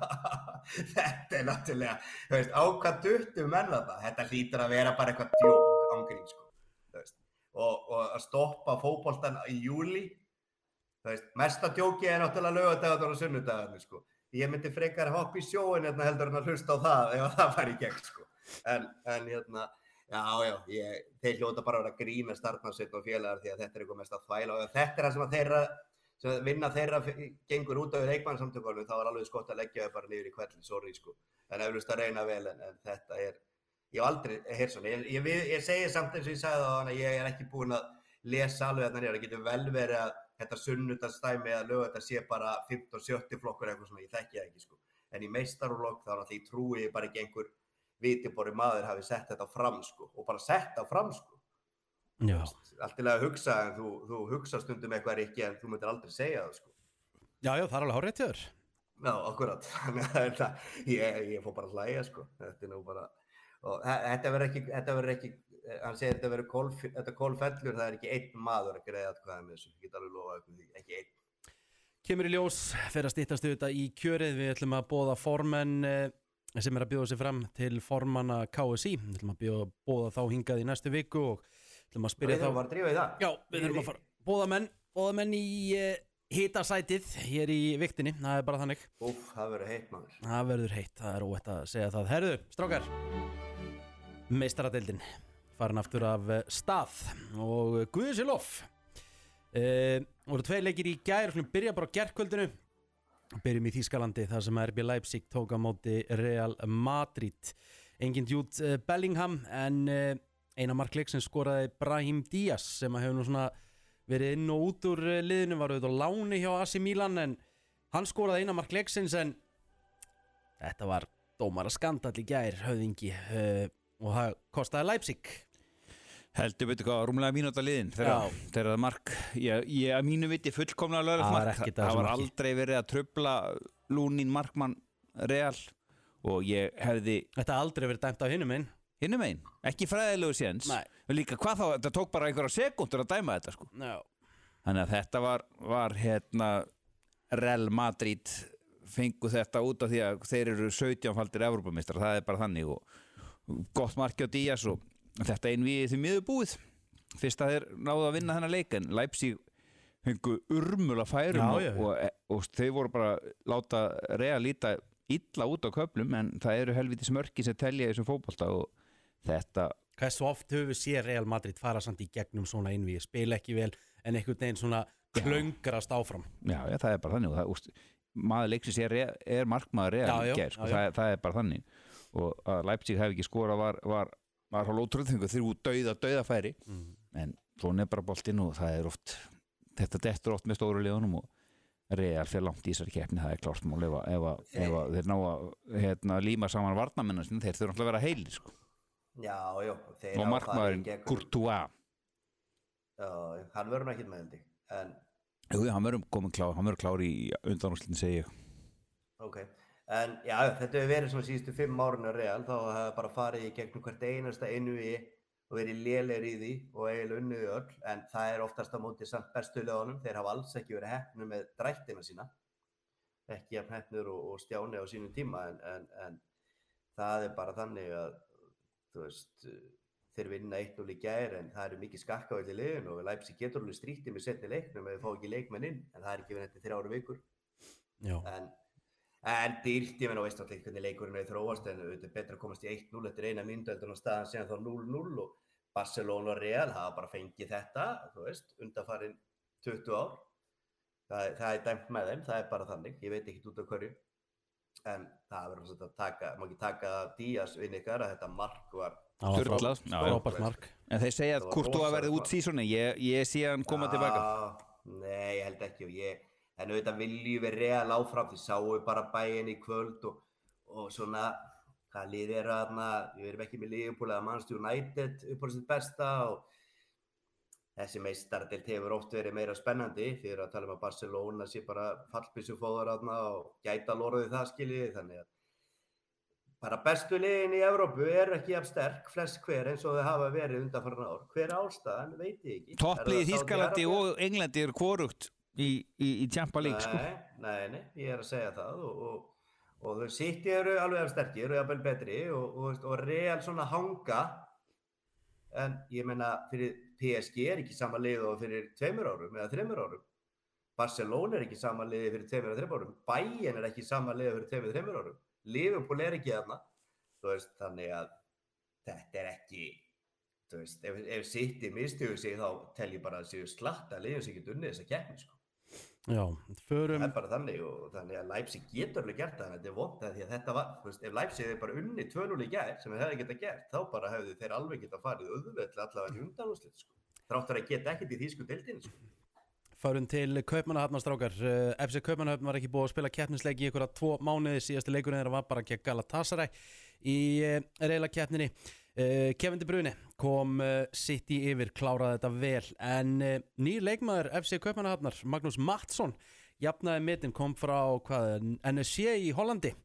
[SPEAKER 4] Þetta er náttúrulega, þú veist, á hvað duttum menn þetta? Þetta hlýtur að vera bara eitthvað djók ángrín, sko, þú veist. Og, og að stoppa fótboltan í júlí, þú veist, mesta djóki er náttúrulega laugardagarnir og sunnudagarnir, sko. Ég myndi frekar hoppa í sjóin hérna heldur en að hlusta á það ef það fær í gegn, sko. En, en hérna, já, já, ég, þeir hljóta bara að vera að grína starfnarsveitn og félagar því að þetta er eitthvað mest að þvæla og ef þetta er það sem að þeirra, sem að vinna þeirra gengur út af leikmannssamtökunum, þá er alveg skott að leggja þau bara niður í kvelli, sorry, sko. En eflaust að reyna vel, en, en þetta er, ég hef aldrei heyrt svona. Ég, ég, ég, ég segi samt eins og ég sagði það að ég er ekki búinn að lesa alveg þarna niður. Það getur vel verið að þetta sunnudagsdæmi eða laugardag sé bara fimmta og sjötta flokkur eitthvað svona, ég þekki það ekki, sko. En í meistaraflokk þá náttúrulega ég trúi ég bara ekki einhver vitiborinn maður hafi sett þetta fram, sko, og bara sett það fram, sko.
[SPEAKER 2] Já,
[SPEAKER 4] Allt til að hugsa, en þú, þú hugsa stundum eitthvað ekki, en þú myndir aldrei segja það, sko.
[SPEAKER 2] já, já, það er alveg hárrétt hjá þér.
[SPEAKER 4] Já, akkurat. Þannig að þetta, ég, ég fór bara að hlæja, sko. Þetta er nú bara, og þe- þetta verður ekki, þetta verður ekki, hann segir þetta verður kol, þetta kolfellur, það er ekki einn maður að greiða atkvæði með þessu. Ég get alveg lofað ykkur því, ekki einn.
[SPEAKER 2] Kemur í ljós, fer að styttast auðvitað í kjörið. Við ætlum að boða formenn eh, sem er að bjóða sig fram til formanna K S I. Við ætlum að bjóða, boða þá hingað í næstu viku og ætlum að spyrja
[SPEAKER 4] Við
[SPEAKER 2] þá.
[SPEAKER 4] þurfum bara að drífa í það.
[SPEAKER 2] Já, við þurfum að fara. Boða menn, boða menn í eh, hitasætið hér í viktinni. Það er bara þannig.
[SPEAKER 4] Úff, það verður heitt, maður.
[SPEAKER 2] Það verður heitt, það er óvægt að segja það. Herðu, strákar, meistaradeildin farin aftur af eh, stað og guðið sér lof. Uh, voru tveir leikir í gær, við byrja bara á gærkvöldinu. Byrjum í Þýskalandi þar sem R B Leipzig tók á móti Real Madrid. Engin Jude uh, Bellingham en uh, eina mark leiksins skoraði Brahim Díaz sem hefur nú svona verið inn og út úr uh, liðinu, var auðvitað á láni hjá A C Milan en hann skoraði eina mark leiksins en þetta var dómara skandall í gær, höfðingi uh, og það kostaði Leipzig.
[SPEAKER 3] Heldur betur hvað, rúmlega mínúta liðin þegar þegar það mark, ég, ég að mínu viti fullkomlega löglegt
[SPEAKER 2] Það var
[SPEAKER 3] mark,
[SPEAKER 2] ekkert
[SPEAKER 3] það,
[SPEAKER 2] af þessu
[SPEAKER 3] það var
[SPEAKER 2] marki.
[SPEAKER 3] aldrei verið að trufla Lúnin markmann Real og ég hefði
[SPEAKER 2] Þetta har aldrei verið dæmt af hinum einn.
[SPEAKER 3] hinum einn, ekki fræðilegu séns
[SPEAKER 2] Nei.
[SPEAKER 3] og líka hvað þá, þetta tók bara einhverja sekúndur að dæma þetta sko.
[SPEAKER 2] Já.
[SPEAKER 3] Þannig að þetta var, var hérna Real Madrid fengu þetta út af því að þeir eru sautján-faldir Evrópumeistar, það er bara þannig og gott marki á Díaz og þetta einvíði því miður búið fyrst að þeir náðu að vinna þennan leik en Leipzig fengu urmula færum
[SPEAKER 2] Já, já.
[SPEAKER 3] og, og, og þeir voru bara láta Real líta illa út á köflum en það eru helviti smörki sem telja í þessum fótbolta og þetta
[SPEAKER 2] Hversu oft höfum við séð Real Madrid fara samt í gegnum svona einvíð, spila ekki vel en einhvern veginn svona klöngrast áfram.
[SPEAKER 3] já, já, það er bara þannig og það, úst, maður leiksins er, er markmaður Real
[SPEAKER 2] Já, já,
[SPEAKER 3] í gær, sko,
[SPEAKER 2] já, já.
[SPEAKER 3] það, það er bara þannig og að Leipzig hef ekki skora var, var, var hálf ótrúðingu þrjú dauða dauðafæri
[SPEAKER 2] Mm.
[SPEAKER 3] en svona er bara boltinn og það er oft þetta dettur oft með stóru liðunum og Real fyrir langt í þessari keppni, það er klárt mál ef, að- ef, að- ef að þeir ná að hérna, líma saman varnamennina sinna, þeir þurfa alltaf að vera heilir sko.
[SPEAKER 4] Já, já, þeir
[SPEAKER 3] og
[SPEAKER 4] hafa farið í
[SPEAKER 3] markmaðurinn
[SPEAKER 4] gegnum-
[SPEAKER 3] Courtois.
[SPEAKER 4] Já, hann verður nú ekkert með held ég. En,
[SPEAKER 3] Jú, hann verður komin klár, hann verður klár í undanúrslitin, segi ég.
[SPEAKER 4] ok. En já, þetta hefur verið svona síðustu fimm árinu Real, þá hefur bara farið í gegnum hvert einasta einví og verið lélegir í því og eiginlega unnið öll, en það er oftast á móti samt bestu liðunum, þeir hafa alls ekki verið heppnir með drættina sína, ekki jafn heppnir og, og Stjáni á sínum tíma, en, en, en það er bara þannig að, þú veist, þeir vinna eitt núll í gær, en það eru mikið skakkavæll í liðinu og Leipzig getur alveg strýttið með seinni leiknum ef þeir fá ekki leikmenn inn, en það er ekki verið eftir þrjár vikur.
[SPEAKER 2] Já.
[SPEAKER 4] En, en dýrt, ég meina, veist alltaf hvernig leikurinn er þróast, en auðvitað er betra að komast í eitt núll eftir eina mínútu heldur en á staðan síðan þá núll núll og Barcelona og Real hafa bara fengið þetta, þú veist, undanfarin tuttugu ár. Það, það er dæmt með þeim, það er bara þannig, ég veit ekki út af hverju. En það verður svona að taka, má ekki taka Díaz inn ykkar að þetta mark var
[SPEAKER 3] Sturlað.
[SPEAKER 2] Frábært mark.
[SPEAKER 3] En þeir segja að
[SPEAKER 4] Það var
[SPEAKER 3] Courtois
[SPEAKER 4] rosalegt
[SPEAKER 3] verði út
[SPEAKER 4] mark.
[SPEAKER 3] sísoni, ég, ég sé hann koma tilbaka.
[SPEAKER 4] Já, nei, ég held ekki og ég, en auðvitað viljum við Real áfram, því sáu bara bæinn í kvöld og, og svona, hvað lið er þarna, við erum ekki með Liverpool eða Manchester United upp á sitt besta og þessi meistaradeild hefur oft verið meira spennandi fyrir að tala um að Barcelona sé bara fallbyssufóður þarna og gæta lorðið það skiljiði, þannig að bara bestu liðin í Evrópu eru ekki jafn sterk, flest hver eins og þau hafa verið undanfarin ár. Hver er ástæðan, veit ég ekki.
[SPEAKER 3] Topplið í
[SPEAKER 4] Er það
[SPEAKER 3] Þýskalandi
[SPEAKER 4] Saudi-Arabía?
[SPEAKER 3] og Englandi er hvorugt í, í, í Champions League, sko.
[SPEAKER 4] Nei, nei, nei, ég er að segja það og, og, og þau City eru alveg af sterkir og jafnvel betri og, og, og, og Real svona hanga, en ég meina fyrir P S G er ekki sama lið og fyrir tveimur árum eða þreimur árum. Barcelona er ekki sama liði fyrir tveimur eða þreimur árum. Bayern er ekki sama liði fyrir tveimur eða þreimur árum. Liverpool er ekki þarna. Þú veist, þannig að þetta er ekki, þú veist, ef, ef City mistuðu sig þá tel ég bara að séu slatta liðum sem getur unnið þessa keppni, sko.
[SPEAKER 2] Já, förum
[SPEAKER 4] Það er bara þannig og þannig að Leipzig getur alveg gert það, en þetta er vont að því að þetta var, þú veist, ef Leipzig hefði bara unnið tvö núll í gær sem þeir hefði getað gert, þá bara hefðu þeir alveg getað farið auðveldlega allavega í undanúrslit, sko. Þráttur að geta ekkert í þýsku deildinni, sko.
[SPEAKER 2] Förum til Kaupmannahafnar strákar. F C Kaupmannahafn var ekki búið að spila keppnisleiki í einhverja tvo mánuði, síðasti leikurinn þeirra var bara gegn Galatasaray í reyla keppninni. Kevin De Bruyne kom City yfir, kláraði þetta vel, en nýr leikmaður F C Kaupmannahafnar, Magnús Mattsson, jafnaði metin, kom frá hvað, N S C í Hollandi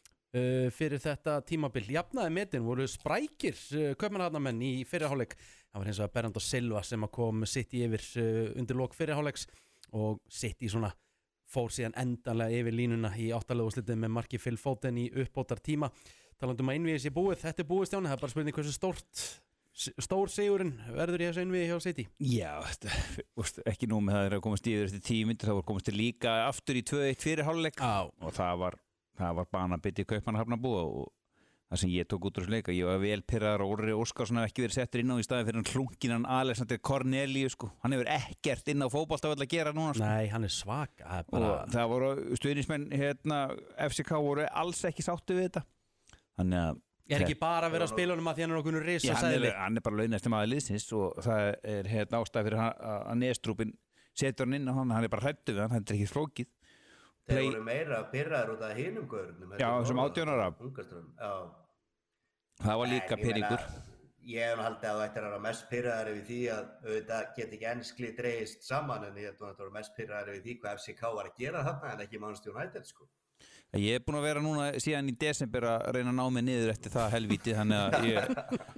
[SPEAKER 2] fyrir þetta tímabil, jafnaði metin, voru sprækir Kaupmannahafnarmenn í fyrri hálfleik. Það var hins vegar Bernardo Silva sem að kom City yfir undir lok fyrri hálfleiks og City svona fór síðan endanlega yfir línuna í áttalegu úrslitið með marki Phil Foden í uppbótar tíma. Talandum að innvíði sé búið, þetta er búið Stjáni, það er bara spurning hversu stórt stór sigurinn verður í þessu innvíði hjá City.
[SPEAKER 3] Já, þetta, ekki nú með það er að komast í eftir tíu myndir, þá var komast líka aftur í tvö eitt fyrir hálfleik og það var, það var banabitt í Kaupmannahafnarbúa og það sem ég tók út úr þessu leika, ég var vel pirraður og Orri Óskarsson hef ekki verið settur inn á í staðin fyrir hann klunkinan Alexander Cornelius, sko. Hann hefur ekkert inn á fótboltavöll að gera núna, sko.
[SPEAKER 2] Nei, hann er svak. Það er bara...
[SPEAKER 3] Og það voru stuðningsmenn hérna, F C K voru alls ekki sáttu við þetta. Þannig að
[SPEAKER 2] Ég er ekki bara að vera að spila honum að því hann er okkur risa
[SPEAKER 3] Já, hann,
[SPEAKER 2] sæðli.
[SPEAKER 3] er, hann er bara launæstum aðeins liðsins og það er hérna ástæð fyrir hann, að Nestrúpin setur hann inn og hann, hann er bara hræddur við hann, hann er ekki flókið.
[SPEAKER 4] Þeir voru meira pirraðir út af hinum gaurunum.
[SPEAKER 3] Já, þessum átján ára.
[SPEAKER 4] Já.
[SPEAKER 3] Það var líka
[SPEAKER 4] En ég meina,
[SPEAKER 3] peningur.
[SPEAKER 4] Ég hef haldið að þú ættir að vera mest pirraðir yfir því að auðvitað get ekki enskli dreigist saman, en ég held að þú ættir mest pirraðir yfir því hvað F C K var að gera þarna en ekki Manchester United, sko.
[SPEAKER 3] Ég er búinn að vera núna síðan í desember að reyna að ná mig niður eftir það helvíti, þannig að ég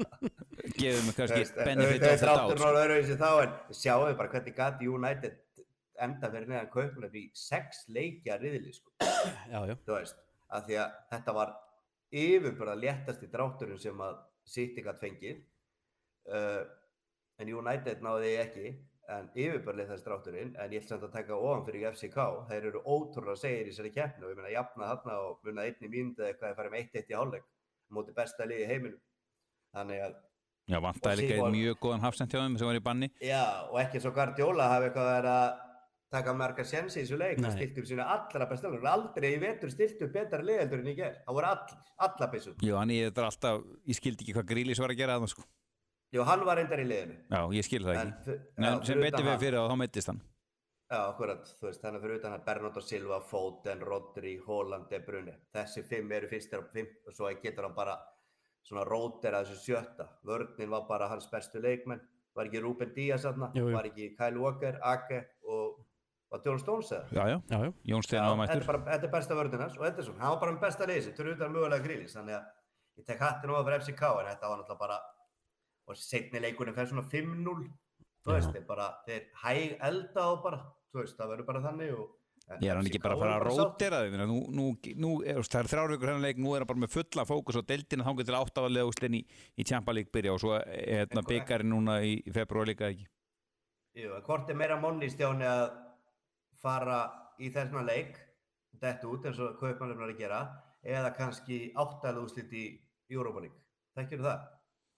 [SPEAKER 3] gefur mig kannski benefit of the doubt.
[SPEAKER 4] Það er náttúrulega öðruvísi þá, en sjáum við bara hvernig gat United enda fyrir neðan Kaupmannahöfn í sex leikja riðli, sko.
[SPEAKER 2] Já, já.
[SPEAKER 4] Þú veist, af því að þetta var yfirbara léttasti drátturinn sem að City gat fengið, uh, en United náði ekki, en yfirbara léttasti drátturinn, en ég ætla samt að taka ofan fyrir F C K, þeir eru ótrúlega segir í þessari keppni og ég meina jafna þarna og munna einni mínútu eða eitthvað að fara með eitt eitt í hálfleik móti besta liði í heiminum. Þannig að
[SPEAKER 3] Já, vantaði líka einn mjög góðan hafsend hjá þeim sem var í banni.
[SPEAKER 4] Já, og ekki svo Guardiola hafi eitthvað verið að taka marga sjensi í þessu leik, hann stilt upp sína allra besta leik, aldrei í vetur stilt upp betra liðheldur en í gær, það voru all, alla byssur.
[SPEAKER 3] Já, hann ég þetta alltaf, ég skildi ekki hvað Grealish var að gera þarna, sko.
[SPEAKER 4] Jú, hann var reyndar í liðinu.
[SPEAKER 3] Já, ég skil það ekki.
[SPEAKER 4] En,
[SPEAKER 3] en sem betur við fyrir það, þá meiddist hann.
[SPEAKER 4] Já, akkurat, þú veist, þannig fyrir utan að Bernardo Silva, Foden, Rodri, Haaland, De Bruyne, þessi fimm eru fyrstir á fimm og svo getur hann bara svona róter að þessu sjötta. Vörnin var bara hans bestu leikmenn. Var ekki Ruben Díaz þarna, var ekki Kyle Walker, Ake og var John Stones eða?
[SPEAKER 3] Já, já, já, já. Jón Steinn var mættur.
[SPEAKER 4] Þetta er, bara, þetta er besta vörnin hans og Ederson. Hann var bara með besta leysi, til utan mögulega Grealish. Þannig að ég tek hattinn ofan fyrir F C K en þetta var náttúrulega bara og seinni leikurinn fer svona fimm núll. Þú veist, þeir bara, þeir hæg elda og bara, þú veist, það verður bara þannig og
[SPEAKER 3] Ég er hann ekki bara að fara að rótera þau, nú, nú, nú er, það er þrjár vikur hennar leik, nú er hann bara með fulla fókus á deildina þangað til áttavallega úrslitin í, í Champions League byrja og svo hérna bikarinn núna í, í febrúar líka ekki.
[SPEAKER 4] Jú, en hvort er meira monni Stjáni að fara í þessna leik, dett út eins og kaupmannurinn er að gera, eða kannski áttavallega úrslit í Europa League? Þekkirðu það?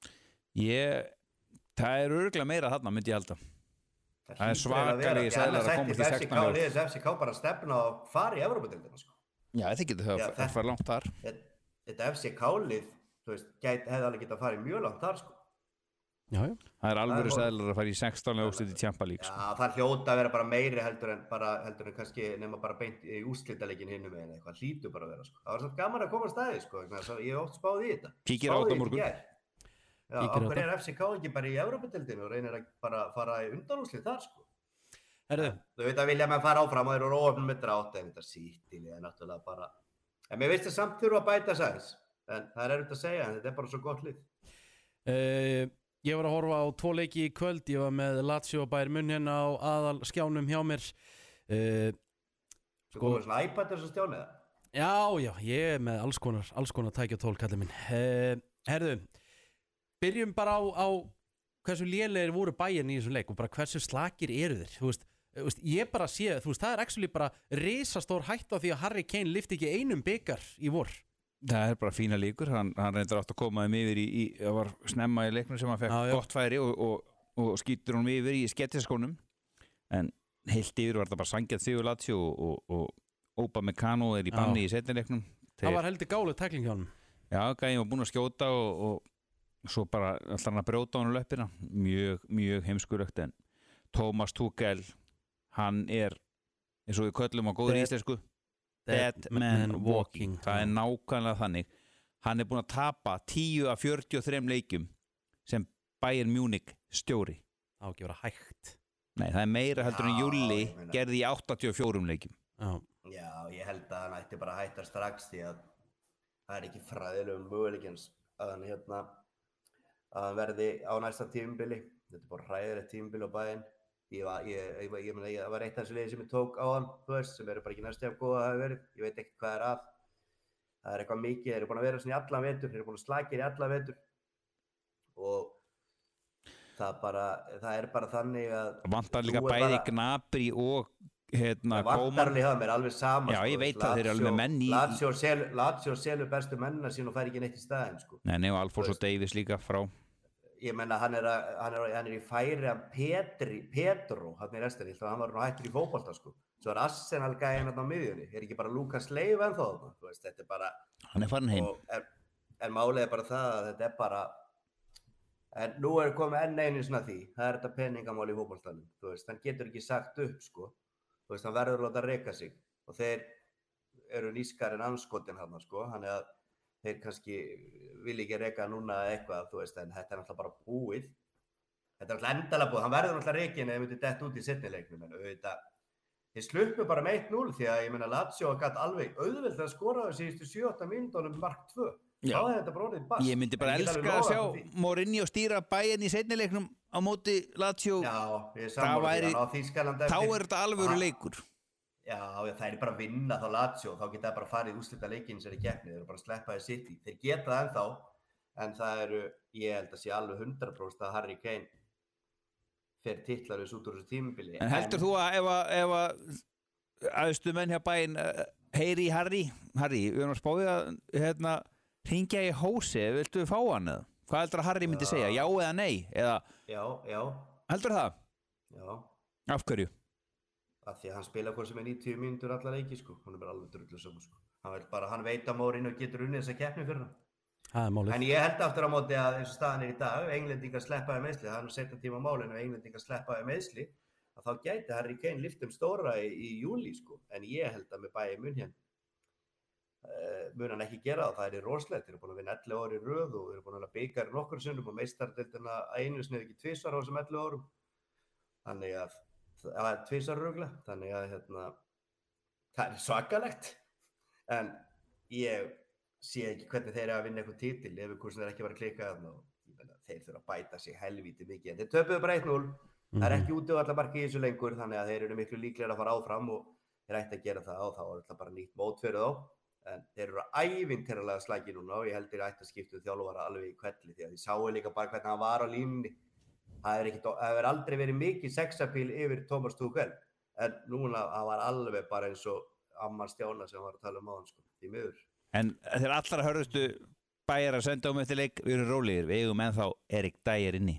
[SPEAKER 3] Ég, það er örugglega meira þarna, myndi ég halda. Það er svakalegi sælar að komast í sextán ár.
[SPEAKER 4] F C K bara stefna og fara í Evrópudeildina sko.
[SPEAKER 3] Já, þetta getur það að fara langt þar.
[SPEAKER 4] Þetta F C K-lið, þú veist, hefði alveg getað að fara mjög langt þar sko.
[SPEAKER 3] Já, já. Það er alvöru sælar að fara í sextán úrslit í Champions League.
[SPEAKER 4] Já, það hljóta að vera bara meiri heldur en bara heldur en kannski nema bara beint í úrslitaleikin hinum eða eitthvað hlýtur bara að vera sko. Það var svona gaman að koma að staði sko. Ég hef oft spáð í þetta.
[SPEAKER 3] Kíkir á þetta morgun.
[SPEAKER 4] Já, okkur er F C K ekki bara í Evrópudeildinu og reynir að bara fara í undanúrslit þar sko.
[SPEAKER 2] Herðu.
[SPEAKER 4] Þú veit að vilja með fara áfram og þeir eru óöfnum með drátt en þetta sýttilið er náttúrulega bara en mér veist að samt þurfa að bæta sæns en það er erfitt að segja en þetta er bara svo gott lið.
[SPEAKER 2] Uh, ég var að horfa á tvo leiki í kvöld, ég var með Lazio og Bayern München á aðal skjánum hjá mér. Uh,
[SPEAKER 4] Þú sko, komið svona iPad þessu Stjáni eða?
[SPEAKER 2] Já, já, ég er með alls konar, alls konar tæki og tól kallið minn. Uh, herðu. Byrjum bara á, á hversu lélegir voru Bayern í þessum leik og bara hversu slakir eru þeir. Þú veist, þú veist, ég bara sé, þú veist, það er actually bara risastór hætta á því að Harry Kane lyfti ekki einum bikar í vor.
[SPEAKER 3] Það er bara fína líkur, hann, hann reyndar átt að koma þeim yfir í, í, það var snemma í leiknum sem hann fekk já, gott færi og, og, og skýtur honum yfir í skettiskónum, en heilt yfir var það bara sangjað Sigur Lazio og, og, og Upamecano er í banni já. Í seinni leiknum.
[SPEAKER 2] Það var heldur gáluð tækling hjá hann.
[SPEAKER 3] Já, gæði var búinn að skjóta og, og svo bara alltaf hann að brjóta á hann löppina mjög, mjög heimskurögt en Thomas Tuchel hann er eins og við köllum á góður íslensku dead man walking það er nákvæmlega þannig hann er búinn að tapa tíu af fjörutíu og þremur leikjum sem Bayern Munich stjóri
[SPEAKER 2] það á ekki vera hægt
[SPEAKER 3] nei það er meira heldur en Júli gerði í áttatíu og fjórum leikjum
[SPEAKER 4] já. Já, ég held að hann ætti bara að hætta strax því að það er ekki fræðilegum möguleikins að hann hérna að hann verði á næsta tímabili. Þetta er bara hræðilegt tímabili á Bayern. Ég var, ég, ég, ég, ég, ég var eitt af þessu liði sem ég tók á hann, þú veist, sem eru bara ekki næstu af góða að hafa verið. Ég veit ekki hvað er að. Það er eitthvað mikið, þeir eru búin að vera svona í allan vetur, þeir eru búin að slakir í allan vetur. Og það bara, það er bara þannig að...
[SPEAKER 3] Vantar líka bæði bara, Gnabry og hérna
[SPEAKER 4] Koman. Vantar líka mér alveg sama.
[SPEAKER 3] Já, ég veit að þeir eru alveg menn í...
[SPEAKER 4] Lazio selur, Lazio selur bestu mennina sín og fær ekki neitt í staðinn, sko.
[SPEAKER 3] Nei, nei, og Alfonso Davies líka frá...
[SPEAKER 4] Ég menna hann er, að, hann er, hann er í færi af Petri, Petro, hann er restan, hann var nú hættur í fótbolta sko. Svo er Arsenal gæinn hérna á miðjunni, er ekki bara Lucas Leiva ennþá þarna, þú veist, þetta er bara...
[SPEAKER 3] Hann er farin heim.
[SPEAKER 4] En, en málið er bara það að þetta er bara... En nú er komið enn einu svona því, það er þetta peningamál í fótboltanum, þú veist, hann getur ekki sagt upp sko. Þú veist, hann verður að láta reka sig og þeir eru nískar en anskotin hann sko, hann er að... Þeir kannski vilja ekki reka núna eitthvað, þú veist, en þetta er náttúrulega bara búið. Þetta er náttúrulega endalega búið. Hann verður náttúrulega rekin eða myndi dett út í seinni leiknum, en auðvitað. Þeir sluppu bara með eitt núll því að ég meina Lazio gat alveg auðvelt að skora á síðustu sjö átta mínútunum mark tvö. Þá hefði þetta bara orðið bast.
[SPEAKER 3] Ég myndi bara elska að sjá Mourinho stýra Bayern í seinni leiknum á móti Lazio.
[SPEAKER 4] Já, ég er sammála því. Á Þýskalandi eftir.
[SPEAKER 3] Þá er þetta alvöru leikur.
[SPEAKER 4] Já, það er bara að vinna þá Lazio, þá geta það bara farið úrslita leikinn sem er í keppni, þeir eru bara að sleppa þér City. Þeir geta það ennþá, en það eru, ég held að sé alveg hundrað prósent að Harry Kane fer titlarus út úr þessu tímabili.
[SPEAKER 3] En heldur en... þú að ef að, ef að aðstu menn hjá Bayern uh, heyri í Harry, Harry, við erum að spáði að hérna, hringja í Hósi, viltu við fá hann eða? Hvað heldur að Harry myndi já. Segja, já eða nei? Eða...
[SPEAKER 4] Já, já.
[SPEAKER 3] Heldur það?
[SPEAKER 4] Já.
[SPEAKER 3] Af hverju?
[SPEAKER 4] Af því að hann spila hvort sem er níutíu mínútur alla leiki sko, hann er bara alveg drullu saman sko. Hann veit bara, hann veit að Mourinho getur unnið þessa keppni fyrir hann.
[SPEAKER 2] Það er málið.
[SPEAKER 4] En ég held aftur á móti að eins og staðan er í dag, ef Englendingar sleppaði meiðsli, það er nú seinna tíma á málinu, ef Englendingar sleppaði meiðsli, að þá gæti Harry Kane lyft um stóra í, í júlí sko. En ég held að með Bayern München, uh, mun hann ekki gera það, það er rosalegt, þeir eru búin að vinna ellefu ár í röð og þeir eru búin að vinna bikar nokkur sinnum og meistaradeildina einu sinni ekki tvisvar á þessum ellefu árum, þannig að það er tvisvar röglega, þannig að hérna, það er svakalegt, en ég sé ekki hvernig þeir eru að vinna eitthvað titil ef kursin er ekki að vera klikkað þarna og ég meina, þeir þurfa að bæta sig helvíti mikið, en þeir töpuðu bara eitt núll, mm-hmm. það er ekki út á alla marki í þessu lengur, þannig að þeir eru miklu líklegir að fara áfram og þeir ætti að gera það og þá er þetta bara nýtt mót fyrir þá, en þeir eru ævintýralega slagir núna og ég held þeir ætti að skipta um þjálfara alveg í hvelli því að ég sáu líka bara hvernig hann var á línunni, það er ekki, það hefur aldrei verið mikið sexapíl yfir Thomas Tuchel, en núna það var alveg bara eins og Amman Stjána sem var að tala um á hann sko, í miður.
[SPEAKER 3] En þeir allra hörðustu bæjar að senda um eftir leik, við erum rólegir, við eigum ennþá Erik Dyer inni.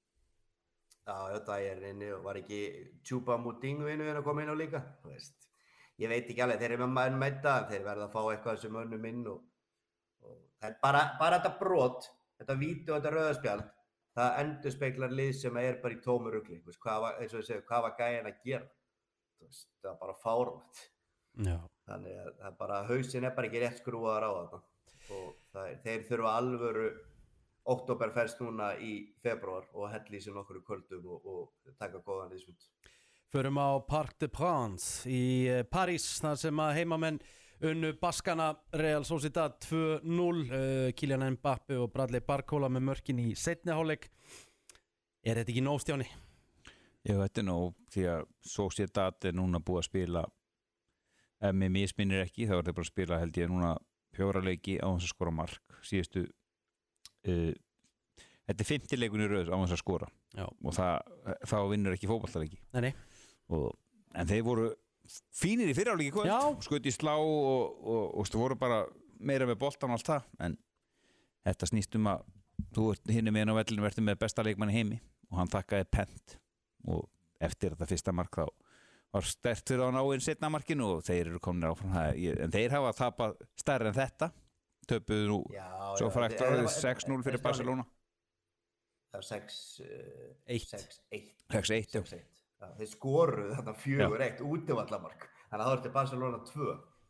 [SPEAKER 4] Já, já, Dyer inni og var ekki Chuba Mudingu inn að koma inn á líka, þú veist. Ég veit ekki alveg, þeir eru með mann með þetta, þeir verða að fá eitthvað sem önnum inn og, og það er bara, bara þetta brot, þetta víti og þetta rauðaspjald, það endurspeglar lið sem er bara í tómu rugli, veist, hvað var, eins og ég segi, hvað var gæjan að gera, þú veist, það var bara fáránlegt.
[SPEAKER 2] Já.
[SPEAKER 4] Þannig að það er bara, hausinn er bara ekki rétt skrúaður á þetta og það er, þeir þurfa alvöru októberferst núna í febrúar og helli í sig nokkru kvöldum og, og taka góðan liðsfund.
[SPEAKER 2] Förum á Parc des Princes í París, þar sem að heimamenn unnu Baskana Real Sociedad tvö núll, uh, Kylian Mbappe og Bradley Barcola með mörkin í seinni hálfleik. Er þetta ekki nóg, Stjáni?
[SPEAKER 3] Já, þetta er nóg, því að Sociedad er núna búið að spila, ef mér misminnir ekki, þá er þetta bara að spila held ég núna fjóra leiki á þess að skora mark, síðustu, uh, þetta er fimmti leikun í röð á þess að skora. Já. Og það, þá vinnur ekki fótboltaleiki.
[SPEAKER 2] Nei, nei.
[SPEAKER 3] Og, en þeir voru fínir í fyrrháleiki kvöld, skutt í slá og, og, og stu voru bara meira með boltan og allt það, en þetta snýst um að þú ert hinni með hann á vellinu verður með besta leikmann í heimi og hann þakkaði pent og eftir þetta fyrsta mark þá var sterkt fyrir að ná inn setna markinu og þeir eru komin áfram það, en þeir hafa tapað stærri en þetta, töpuðu nú já, svo frækt orðið sex núll fyrir Barcelona.
[SPEAKER 4] Það var sex eitt.
[SPEAKER 3] sex eitt, já.
[SPEAKER 4] Já, þeir skoruðu þarna fjögur eitt útivallamark, þannig að það var til Barcelona tvö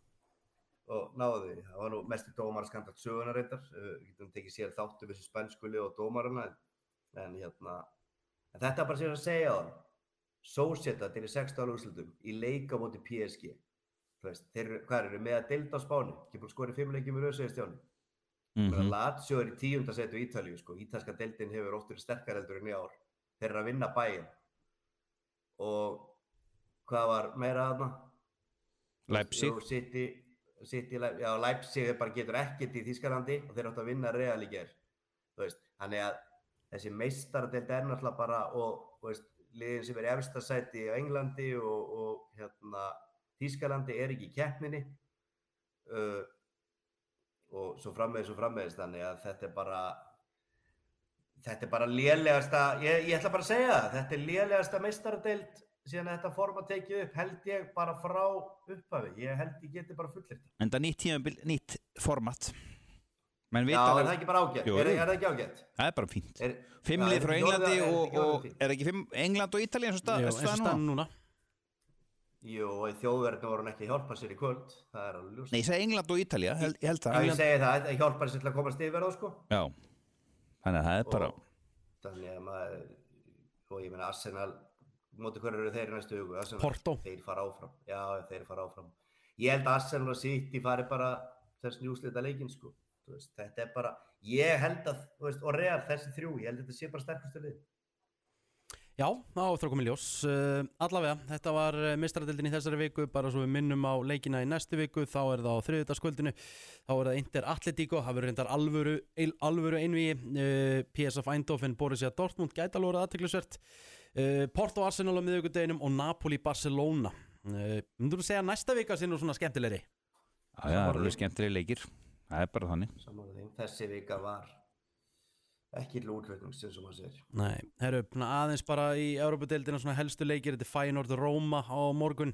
[SPEAKER 4] og náðu því, það var nú mest í dómaraskandall sögunar reyndar, við getum tekið sér þáttu við þessu spænsku lið og dómarana, en, en hérna, en þetta er bara sér að segja það, Sociedad er í sextán úrslitum í leik á móti P S G, þú veist, þeir eru, hvað eru, með að deilda á Spáni, ekki búin skorið fimm leikjum í röð, segir Stjáni. Mm-hmm. Lazio er í tíunda setu í Ítalíu, sko, ítalska deildin hefur oft verið sterkari heldur en í ár, þeir eru að vinna Bayern. Og hvað var meira þarna?
[SPEAKER 3] Leipzig.
[SPEAKER 4] Jú, City, City, já, Leipzig bara getur ekkert í Þýskalandi og þeir áttu að vinna Real í gær. Þú veist, þannig að þessi meistaradeild er náttúrulega bara og, þú veist, liðin sem er í efsta sæti á Englandi og, og hérna Þýskalandi er ekki í keppninni uh, og svo framvegis og framvegis, þannig að þetta er bara Þetta er bara lélegasta, ég, ég ætla bara að segja það, þetta er lélegasta meistaradeild síðan að þetta form að tekið upp, held ég bara frá upphafi, ég held ég geti bara fullir þetta.
[SPEAKER 3] En það er nýtt tímabil, nýtt format. Men
[SPEAKER 4] já, er það ekki bara ágætt?
[SPEAKER 3] Jú,
[SPEAKER 4] er, er það ekki ágætt?
[SPEAKER 3] Það er bara fínt.
[SPEAKER 4] Er,
[SPEAKER 3] fimm lið frá Englandi er, og, og er ekki fimm, England og Ítalía eins og stað,
[SPEAKER 2] stað núna?
[SPEAKER 4] Jú, og þjóðverðinu voru ekki að hjálpa sér í kvöld, það er alveg ljúst.
[SPEAKER 3] Nei, ég segi England og Ítalía, held, ég held það.
[SPEAKER 4] Já, ég segi það, að hjálpa sér til að komast yfir þá, sko.
[SPEAKER 3] Já. Þannig að það er bara...
[SPEAKER 4] Og þannig að maður, og ég meina Arsenal, móti hverju eru þeir í næstu hugu? Arsenal,
[SPEAKER 2] Porto.
[SPEAKER 4] Þeir fara áfram, já, þeir fara áfram. Ég held að Arsenal og City fari bara þessi njúslita leikinn, sko. Þú veist, þetta er bara, ég held að, þú veist, og Real þessi þrjú, ég held að þetta sé bara sterkustu lið.
[SPEAKER 2] Já, þá þarf að koma í ljós. Uh, allavega, þetta var meistaradeildin í þessari viku, bara svo við minnum á leikina í næstu viku, þá er það á þriðjudagskvöldinu, þá er það Inter Atletico, það verður reyndar alvöru, alvöru einvígi, uh, P S V Eindhoven, Borussia Dortmund, gæti alveg verið athyglisvert, uh, Porto Arsenal á miðvikudeginum og Napoli Barcelona. Uh, myndur þú segja næsta vika sé nú svona skemmtilegri?
[SPEAKER 3] Já, já, það er alveg skemmtilegri leikir, það er bara þannig.
[SPEAKER 4] Þessi vika var ekki til útflutnings eins og maður segir.
[SPEAKER 2] Nei, herru, aðeins bara í Evrópudeildina svona helstu leikir, þetta er Feyenoord Róma á morgun,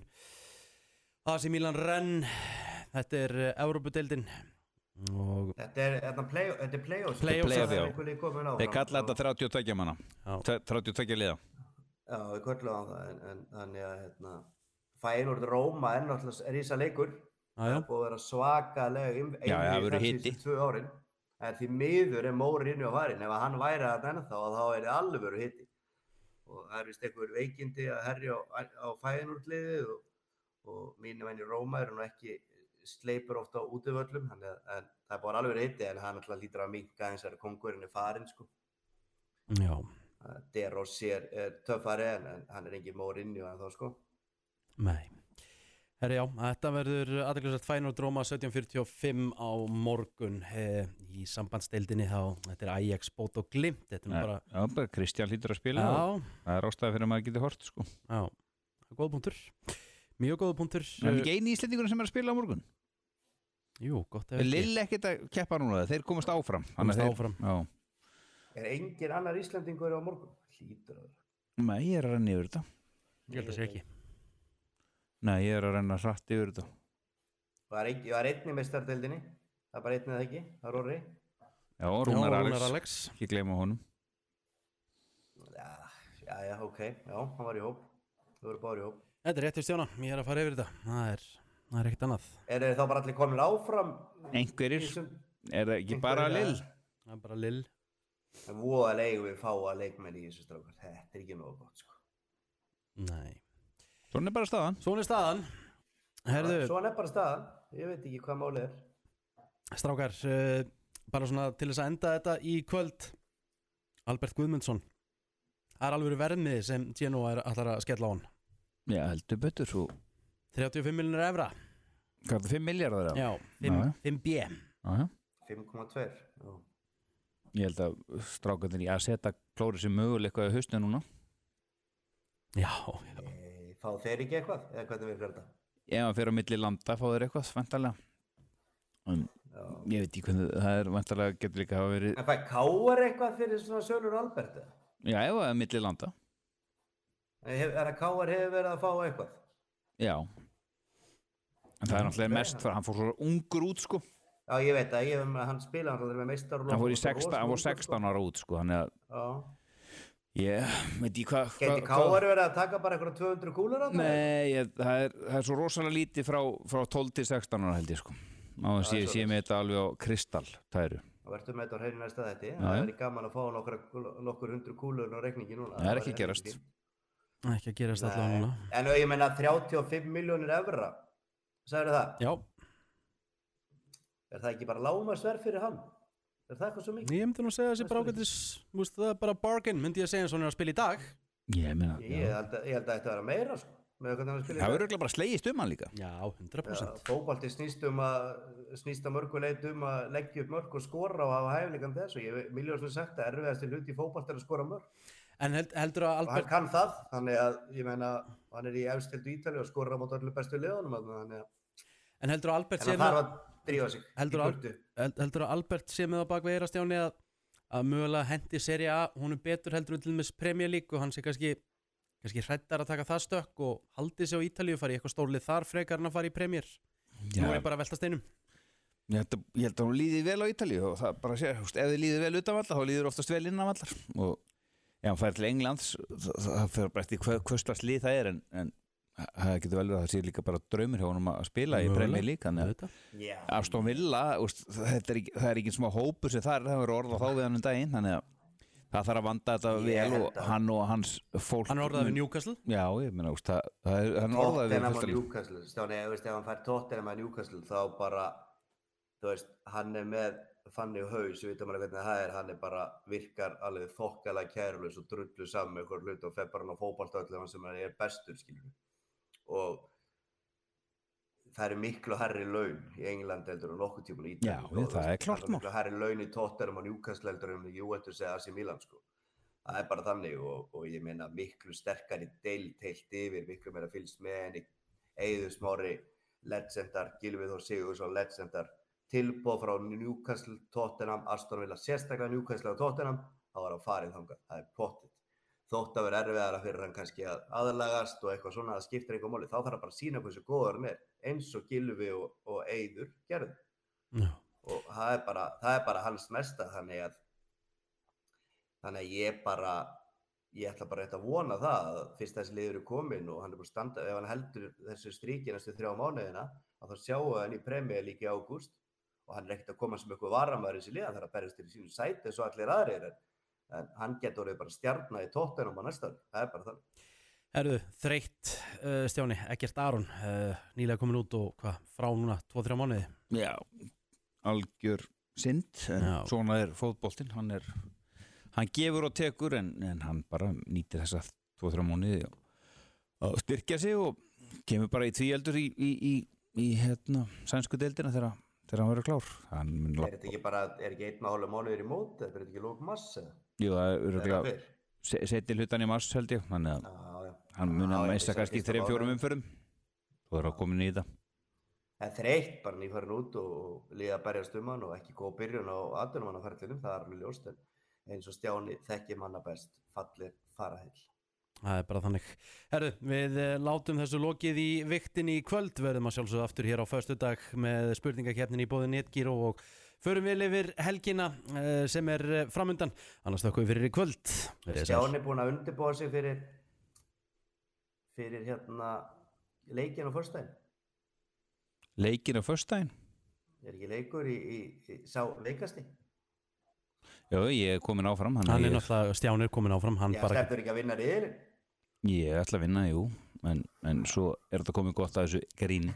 [SPEAKER 2] A C Milan Rennes, þetta er Evrópudeildin og
[SPEAKER 4] þetta er þetta play, þetta er play-offs,
[SPEAKER 3] play-offs, já. Þeir kalla þetta þrjátíu og tveggja manna, þrjátíu og tveggja liða.
[SPEAKER 4] Já, við köllum á það, en, en þannig að hérna, Feyenoord Róma er náttúrulega rísa leikur, það er búið að vera svakalega
[SPEAKER 3] Já, já, það verður hiti.
[SPEAKER 4] tvö árin, en því miður er Mourinho farin, ef hann væri að ennþá þá er það alveg verið hiti og það er vist einhver veikindi að herja á, á Feyenoord-liðið og, og mínu menn í Róma eru nú ekki sleipur ofta á útivöllum, en það er bara alveg verið hiti, en hann alltaf lítur að minnka eins og kóngurinn er farin, sko.
[SPEAKER 2] Já.
[SPEAKER 4] De Rossi er, er töffari, en, en hann er engin Mourinho en þá, sko.
[SPEAKER 2] Nei. Herri, já, þetta verður aðeinsvægt Feyenoord Róma sautján fjörutíu og fimm á morgun eh, í sambandsdeildinni þá, þetta er Ajax, Bót og Glimt, þetta er nú bara...
[SPEAKER 3] Já, bara Kristján hlýtur að spila
[SPEAKER 2] Já.
[SPEAKER 3] og það er ástæði fyrir að maður geti hort, sko.
[SPEAKER 2] Já, góð punktur. Mjög góð punktur.
[SPEAKER 3] Það er ekki eini íslendingur sem er að spila á morgun.
[SPEAKER 2] Jú, gott ef ekki.
[SPEAKER 3] Lill ekkert að keppa núna, þeir komast áfram.
[SPEAKER 2] Komast áfram.
[SPEAKER 3] Já.
[SPEAKER 4] Er engin annar Íslandingur á morgun? Hlýtur að vera.
[SPEAKER 3] Nei, ég er að renna yfir þetta.
[SPEAKER 2] Ég held að sé ekki.
[SPEAKER 3] Nei, ég er að renna hratt yfir þetta.
[SPEAKER 4] Það er, ekki, það er einni meistardeildinni, það er bara einni eða ekki, það er orri.
[SPEAKER 3] Já, Rúnar
[SPEAKER 2] Já,
[SPEAKER 3] Alex.
[SPEAKER 2] Rúnar Alex.
[SPEAKER 3] Ekki gleyma honum.
[SPEAKER 4] Já, já, já, ok, já, hann var í hóp, það voru báður í hóp.
[SPEAKER 2] Þetta er rétt í stjóna, ég er að fara yfir þetta. Það er, það er ekkert annað.
[SPEAKER 4] Er þá bara allir komin áfram?
[SPEAKER 3] Einhverjir.
[SPEAKER 4] Þessum,
[SPEAKER 3] Er það ekki bara Lill?
[SPEAKER 2] Það er bara Lill.
[SPEAKER 4] en voðalega eigum við fáa leikmenn í þessu strákar, þetta er ekki nógu gott, sko.
[SPEAKER 2] Nei.
[SPEAKER 3] Svona er bara staðan.
[SPEAKER 2] Svona er staðan. Herðu,
[SPEAKER 4] Svona er bara staðan, ég veit ekki hvað málið er.
[SPEAKER 2] strákar, uh, bara svona til þess að enda þetta í kvöld. Albert Guðmundsson. Það er alveg verðmiði sem Genoa er allar að skella á hann.
[SPEAKER 3] Já, heldur betur svo.
[SPEAKER 2] þrjátíu og fimm milljónir evra.
[SPEAKER 3] Hvað er það, fimm milljarðar?
[SPEAKER 2] Já, fimm,
[SPEAKER 3] Já.
[SPEAKER 2] fimm B.
[SPEAKER 3] Já, já.
[SPEAKER 4] fimm komma tvö, já.
[SPEAKER 3] Ég held að strákarnir í að setja klóri sem möguleika í haustinu núna.
[SPEAKER 2] Já, já.
[SPEAKER 4] E, fá þeir ekki eitthvað, eða hvernig við fyrir þetta?
[SPEAKER 3] Ef hann fer á milli landa fá þeir eitthvað, væntanlega. En
[SPEAKER 4] Já.
[SPEAKER 3] ég veit ekki hvernig, það er væntanlega getur líka hafa verið,
[SPEAKER 4] En fæ káar eitthvað fyrir svona sölur Albert? eða?
[SPEAKER 3] já, ef það er milli landa.
[SPEAKER 4] Hef, er að káar hefur verið að fá eitthvað?
[SPEAKER 3] Já. En það er náttúrulega
[SPEAKER 4] ok.
[SPEAKER 3] mest, fyrir hann fór svo ungur út, sko.
[SPEAKER 4] Já, ég veit að ég hef hann spilað hann með meistar og
[SPEAKER 3] Hann fór í
[SPEAKER 4] loft-
[SPEAKER 3] sextán, hann fór
[SPEAKER 4] rosa-
[SPEAKER 3] sextán ára út, sko, þannig að
[SPEAKER 4] Já.
[SPEAKER 3] ég veit ekki hvað...
[SPEAKER 4] Geti
[SPEAKER 3] hvað-
[SPEAKER 4] káar verið að taka bara eitthvað tvö hundruð kúlur á það?
[SPEAKER 3] Nei, ég, það, er, það er svo rosalega lítið frá, frá tólf til sextán ára held ég, sko. Á þess
[SPEAKER 4] Já,
[SPEAKER 3] ég
[SPEAKER 4] svo
[SPEAKER 3] sé
[SPEAKER 4] leys.
[SPEAKER 3] með þetta alveg á kristall, tæru.
[SPEAKER 4] Það verður með þetta á hreinu næsta þetta.
[SPEAKER 3] Já,
[SPEAKER 4] Það
[SPEAKER 3] já.
[SPEAKER 4] er gaman að fá nokkur, nokkur hundru kúlur á reikningi núna.
[SPEAKER 3] Það er ekki
[SPEAKER 4] væri
[SPEAKER 3] að gerast.
[SPEAKER 4] helviti fínt.
[SPEAKER 2] Ekki að gerast allavega
[SPEAKER 4] Nei.
[SPEAKER 2] núna.
[SPEAKER 4] En ég meina þrjátíu og fimm milljónir evra. Sagður það?
[SPEAKER 2] Já,
[SPEAKER 4] Er það ekki bara lágmarksverð fyrir hann? Er það eitthvað svo mikið?
[SPEAKER 2] ég myndi nú segja þessi bara ágætis, þú veist, það er bara bargain, myndi ég segja eins og hann er að spila í dag.
[SPEAKER 3] Ég meina,
[SPEAKER 4] Ég held að, ég held að þetta vera meira, sko. Með hvernig hann spilir.
[SPEAKER 3] það verður örugglega bara slegist um hann líka.
[SPEAKER 2] Já, hundrað prósent.
[SPEAKER 4] Fótbolti snýst um að snýst að mörgu leit um að leggja upp mörg og skora og hafa hæfileikan þess og ég miljóðast við sagt að erfiðasti hluti í fótbolti er að skora mörg
[SPEAKER 2] En held, heldur að
[SPEAKER 4] og hann
[SPEAKER 2] Albert,
[SPEAKER 4] kann það, þannig að ég meina hann er í efstildu Ítalíu og skora á móti öllu bestu liðunum þannig að
[SPEAKER 2] en heldur að Albert
[SPEAKER 4] en
[SPEAKER 2] sé
[SPEAKER 4] hann
[SPEAKER 2] með,
[SPEAKER 4] þarf að drífa sig
[SPEAKER 2] heldur
[SPEAKER 4] í
[SPEAKER 2] að,
[SPEAKER 4] burtu.
[SPEAKER 2] held- heldur að Albert sé með á bakvið eyrastjáni að, að mögulega hendi Serie A, hún er betur heldur en til með Premier League og hann sé kannski, kannski hrættar að taka það stökk og haldi sig á Ítalíu, fari í eitthvað stórlið þar frekar en að fara í Premier. Nú er ég bara að velta steinum.
[SPEAKER 3] Ég held að, ég held að hún líði vel á Ítalíu og það bara sé, húst, ef þið líði vel utan vallar, þá líður oftast vel innan vallar og ef hann fær til Englands, það, það fyrir bara eftir hvað hvurslags lið það er en, en það getur vel verið að það sé líka bara draumur hjá honum að spila í
[SPEAKER 2] Mögulega.
[SPEAKER 3] Premier League, þannig að
[SPEAKER 2] Auðvitað.
[SPEAKER 4] Já.
[SPEAKER 3] Aston Villa, úst, þetta er ekki, það er ekki smá hópur sem þar, það verður orða þá við hann um daginn, þannig að það þarf að vanda þetta
[SPEAKER 4] Ég
[SPEAKER 3] vel
[SPEAKER 4] held
[SPEAKER 3] og
[SPEAKER 4] að-
[SPEAKER 3] hann og hans fólk
[SPEAKER 2] Hann er orðað við Newcastle.
[SPEAKER 3] Já, ég meina, úst, það, það er, hann er orðað við
[SPEAKER 4] Tottenham
[SPEAKER 3] fullt
[SPEAKER 4] og
[SPEAKER 3] af lið.
[SPEAKER 4] Newcastle Stjáni, ef veist, ef hann fær Tottenham og Newcastle þá bara þú veist, hann er með Fanny og Haus, við veitum alveg hvernig það er hann er bara, virkar alveg þokkalega kærulaus og drullu saman með eitthvað hlut og fer bara hann á fótboltaöllu sem hann er bestur skilur og það eru miklu hærri laun í England heldur en nokkuð tíma í Ítalíu.
[SPEAKER 3] Já,
[SPEAKER 4] sko,
[SPEAKER 3] það
[SPEAKER 4] þú
[SPEAKER 3] er
[SPEAKER 4] veist,
[SPEAKER 3] klárt
[SPEAKER 4] það er
[SPEAKER 3] mál.
[SPEAKER 4] miklu hærri laun í Tottenham og Newcastle heldur en Juventus eða A C Milan sko. Það er bara þannig og, og ég meina miklu sterkari deild heilt yfir, miklu meira fylgst með henni Eiður Smári, legendar, Gylfi Þór Sigurðsson, legendar, tilboð frá Newcastle, Tottenham, Aston Villa, sérstaklega Newcastle og Tottenham, þá var hann farið þangað, það er pottitt. Þótt að vera erfiðara fyrir hann kannski að aðlagast og eitthvað svona, það skiptir eitthvað máli, þá þarf hann bara að sína hversu góður hann er, eins og Gylfi og, og Eiður gerðu.
[SPEAKER 2] Já.
[SPEAKER 4] Og það er bara, það er bara hans mesta, þannig að þannig að ég bara ég ætla bara að vona það að fyrst þessi liður er komin og hann er búin að standa, ef hann heldur þessu stríki næstu þrjá mánuðina, að þá sjáu hann í Premier League í ágúst og hann er ekkert að koma sem eitthvað varamaður í þessi liðan, það er að berjast til í sínu sæti eins og allir aðrir, en, en hann getur orðið bara stjarna í Tottenham á næsta ári, það er bara það.
[SPEAKER 2] Erðu, þreytt uh, Stjáni, Eggert Aron, uh, nýlega komin út og hvað, frá núna tvo þrjá mánuði?
[SPEAKER 3] Já, algjör synd, en
[SPEAKER 2] Já.
[SPEAKER 3] svona er fótboltinn, hann er hann gefur og tekur en, en hann bara nýtir þessa tvo þrjá mánuði að styrkja sig og kemur bara í tvíeldur í, í, í, í hérna, sænsku deildina þegar, þegar hann verður klár. Hann mun
[SPEAKER 4] Er þetta ekki bara, er ekki einn og hálfa mánuður í mót, er þetta ekki lók mars eða?
[SPEAKER 3] Jú, það er
[SPEAKER 4] Eða
[SPEAKER 3] örugglega
[SPEAKER 4] fyrr?
[SPEAKER 3] se- seinni hlutan í mars held ég, þannig að
[SPEAKER 4] Já, já.
[SPEAKER 3] hann mun
[SPEAKER 4] Já,
[SPEAKER 3] að
[SPEAKER 4] já,
[SPEAKER 3] meista
[SPEAKER 4] ég
[SPEAKER 3] kannski í
[SPEAKER 4] sagði
[SPEAKER 3] þreim
[SPEAKER 4] fyrsta
[SPEAKER 3] fjórum
[SPEAKER 4] mánuði.
[SPEAKER 3] umförum og er að komin í þetta.
[SPEAKER 4] Það er þreytt bara nýfarin út og liða að berjast um hann og ekki góð byrjun á atvinnumannaferlinum, það er alveg ljóst, en eins og Stjáni þekki manna best, fallir fara heil.
[SPEAKER 2] Það er bara þannig. Herru, við eh, látum þessu lokið í viktin í kvöld, verðum að sjálfsögðu aftur hér á föstudag með spurningakeppnin í bóði Netgyro og förum við yfir helgina eh, sem er eh, framundan, annars þökkum við fyrir í kvöld. Verið sæl.
[SPEAKER 4] Stjáni er búinn að undirbúa sig fyrir fyrir hérna leikinn á föstudaginn.
[SPEAKER 3] Leikinn á föstudaginn?
[SPEAKER 4] Er ekki leikur í, í, í sá leikasti?
[SPEAKER 3] Já, ég er komin áfram.
[SPEAKER 2] Hann er náttúrulega, Stjáni er komin áfram, hann
[SPEAKER 4] Já,
[SPEAKER 2] bara...
[SPEAKER 4] stefnur ekki að vinna riðilinn.
[SPEAKER 3] Ég ætla að vinna, jú, en, en svo er þetta komið gott að þessu gríni.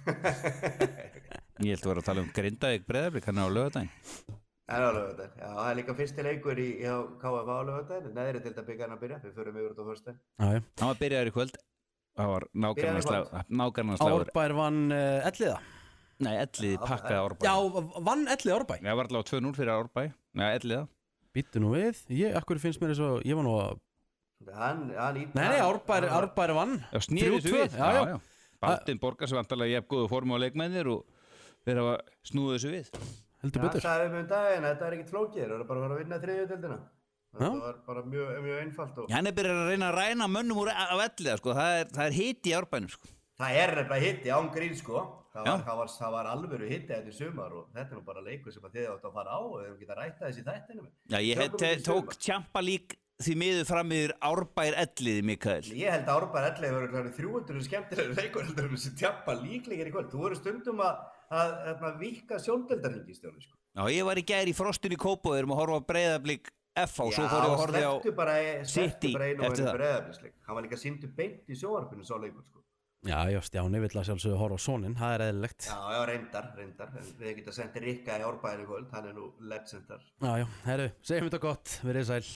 [SPEAKER 3] Ég ætla að vera að tala um Grindavík Breiðablik, hann er á laugardaginn.
[SPEAKER 4] Það er á laugardaginn. Já, það er líka fyrsti leikur í hjá K F A á laugardaginn, neðri deildabikarinn að byrja, við förum yfir þetta á föstudaginn.
[SPEAKER 2] Já, já.
[SPEAKER 3] Hann var byrjaður í kvöld. Það var
[SPEAKER 4] Byrjaður í kvöld.
[SPEAKER 3] nákvæmlega slagur.
[SPEAKER 2] Árbær vann uh, Elliða.
[SPEAKER 3] Nei, Elliði pakkaði Árbæ.
[SPEAKER 2] Já, vann Ellið Árbæ.
[SPEAKER 3] Það var allavega tvö núll fyrir Árbæ. Nei, Elliða.
[SPEAKER 2] Býttu nú við, ég, akkur finnst mér eins og, ég var nú að...
[SPEAKER 4] Hann, hann ít...
[SPEAKER 2] Nei, nei, Árbær, Árbær vann.
[SPEAKER 3] Já, snýrið þessu
[SPEAKER 2] Þrjú tvö,
[SPEAKER 3] við.
[SPEAKER 2] já, já.
[SPEAKER 3] Baldin borgar sem vantarlega jafn góðu formu á leikmennir og verið að snúða þessu við.
[SPEAKER 2] Heldur
[SPEAKER 4] Hann
[SPEAKER 2] betur.
[SPEAKER 4] sagði um um daginn, þetta er ekkit flókið, það er bara að fara að vinna þriðju deildina.
[SPEAKER 2] Já.
[SPEAKER 4] Það var bara mjög, mjög einfalt og...
[SPEAKER 3] Hann er byrjað að reyna að ræna mönnum úr af Elliða, sko. Það er, það er hiti í Árbænum, sko.
[SPEAKER 4] Það er nefnilega hitti án grín sko. Það
[SPEAKER 3] Já.
[SPEAKER 4] var, það var, það var alvöru hitti þetta í sumar og þetta er nú bara leikur sem að þið áttu að fara á og þið geta rætta þessi þættinu.
[SPEAKER 3] Já, ég hef, te, tók tjampa lík því miður fram yfir Árbær Elliði, Mikael.
[SPEAKER 4] Ég held að Árbær ellefu verður þrjú hundruð skemmtilegur leikur heldur um þessi tjappa líkleikir í kvöld. Þú voru stundum að, að, að, að vika sjóndeldarhingi Stjáni sko.
[SPEAKER 3] Já, ég var í gær í frostun í Kópavogi og horfa á Breiðablik F H og svo fór ég að horfa á
[SPEAKER 4] slepptu bara,
[SPEAKER 3] City
[SPEAKER 4] slepptu bara einu og
[SPEAKER 3] eftir
[SPEAKER 4] einu
[SPEAKER 3] það.
[SPEAKER 4] Breiðabliksleik. Hann var líka sýndu beint í sjónvarpinu sá leikur sko.
[SPEAKER 2] Já, já, Stjáni vill að sjálfsögðu horfa á soninn, það er eðlilegt.
[SPEAKER 4] Já, já, reyndar, reyndar. En við getum sendið Rikka í Árbæri kvöld, hann er nú legendar.
[SPEAKER 2] Já, já, herru, segjum þetta gott, verið sæl.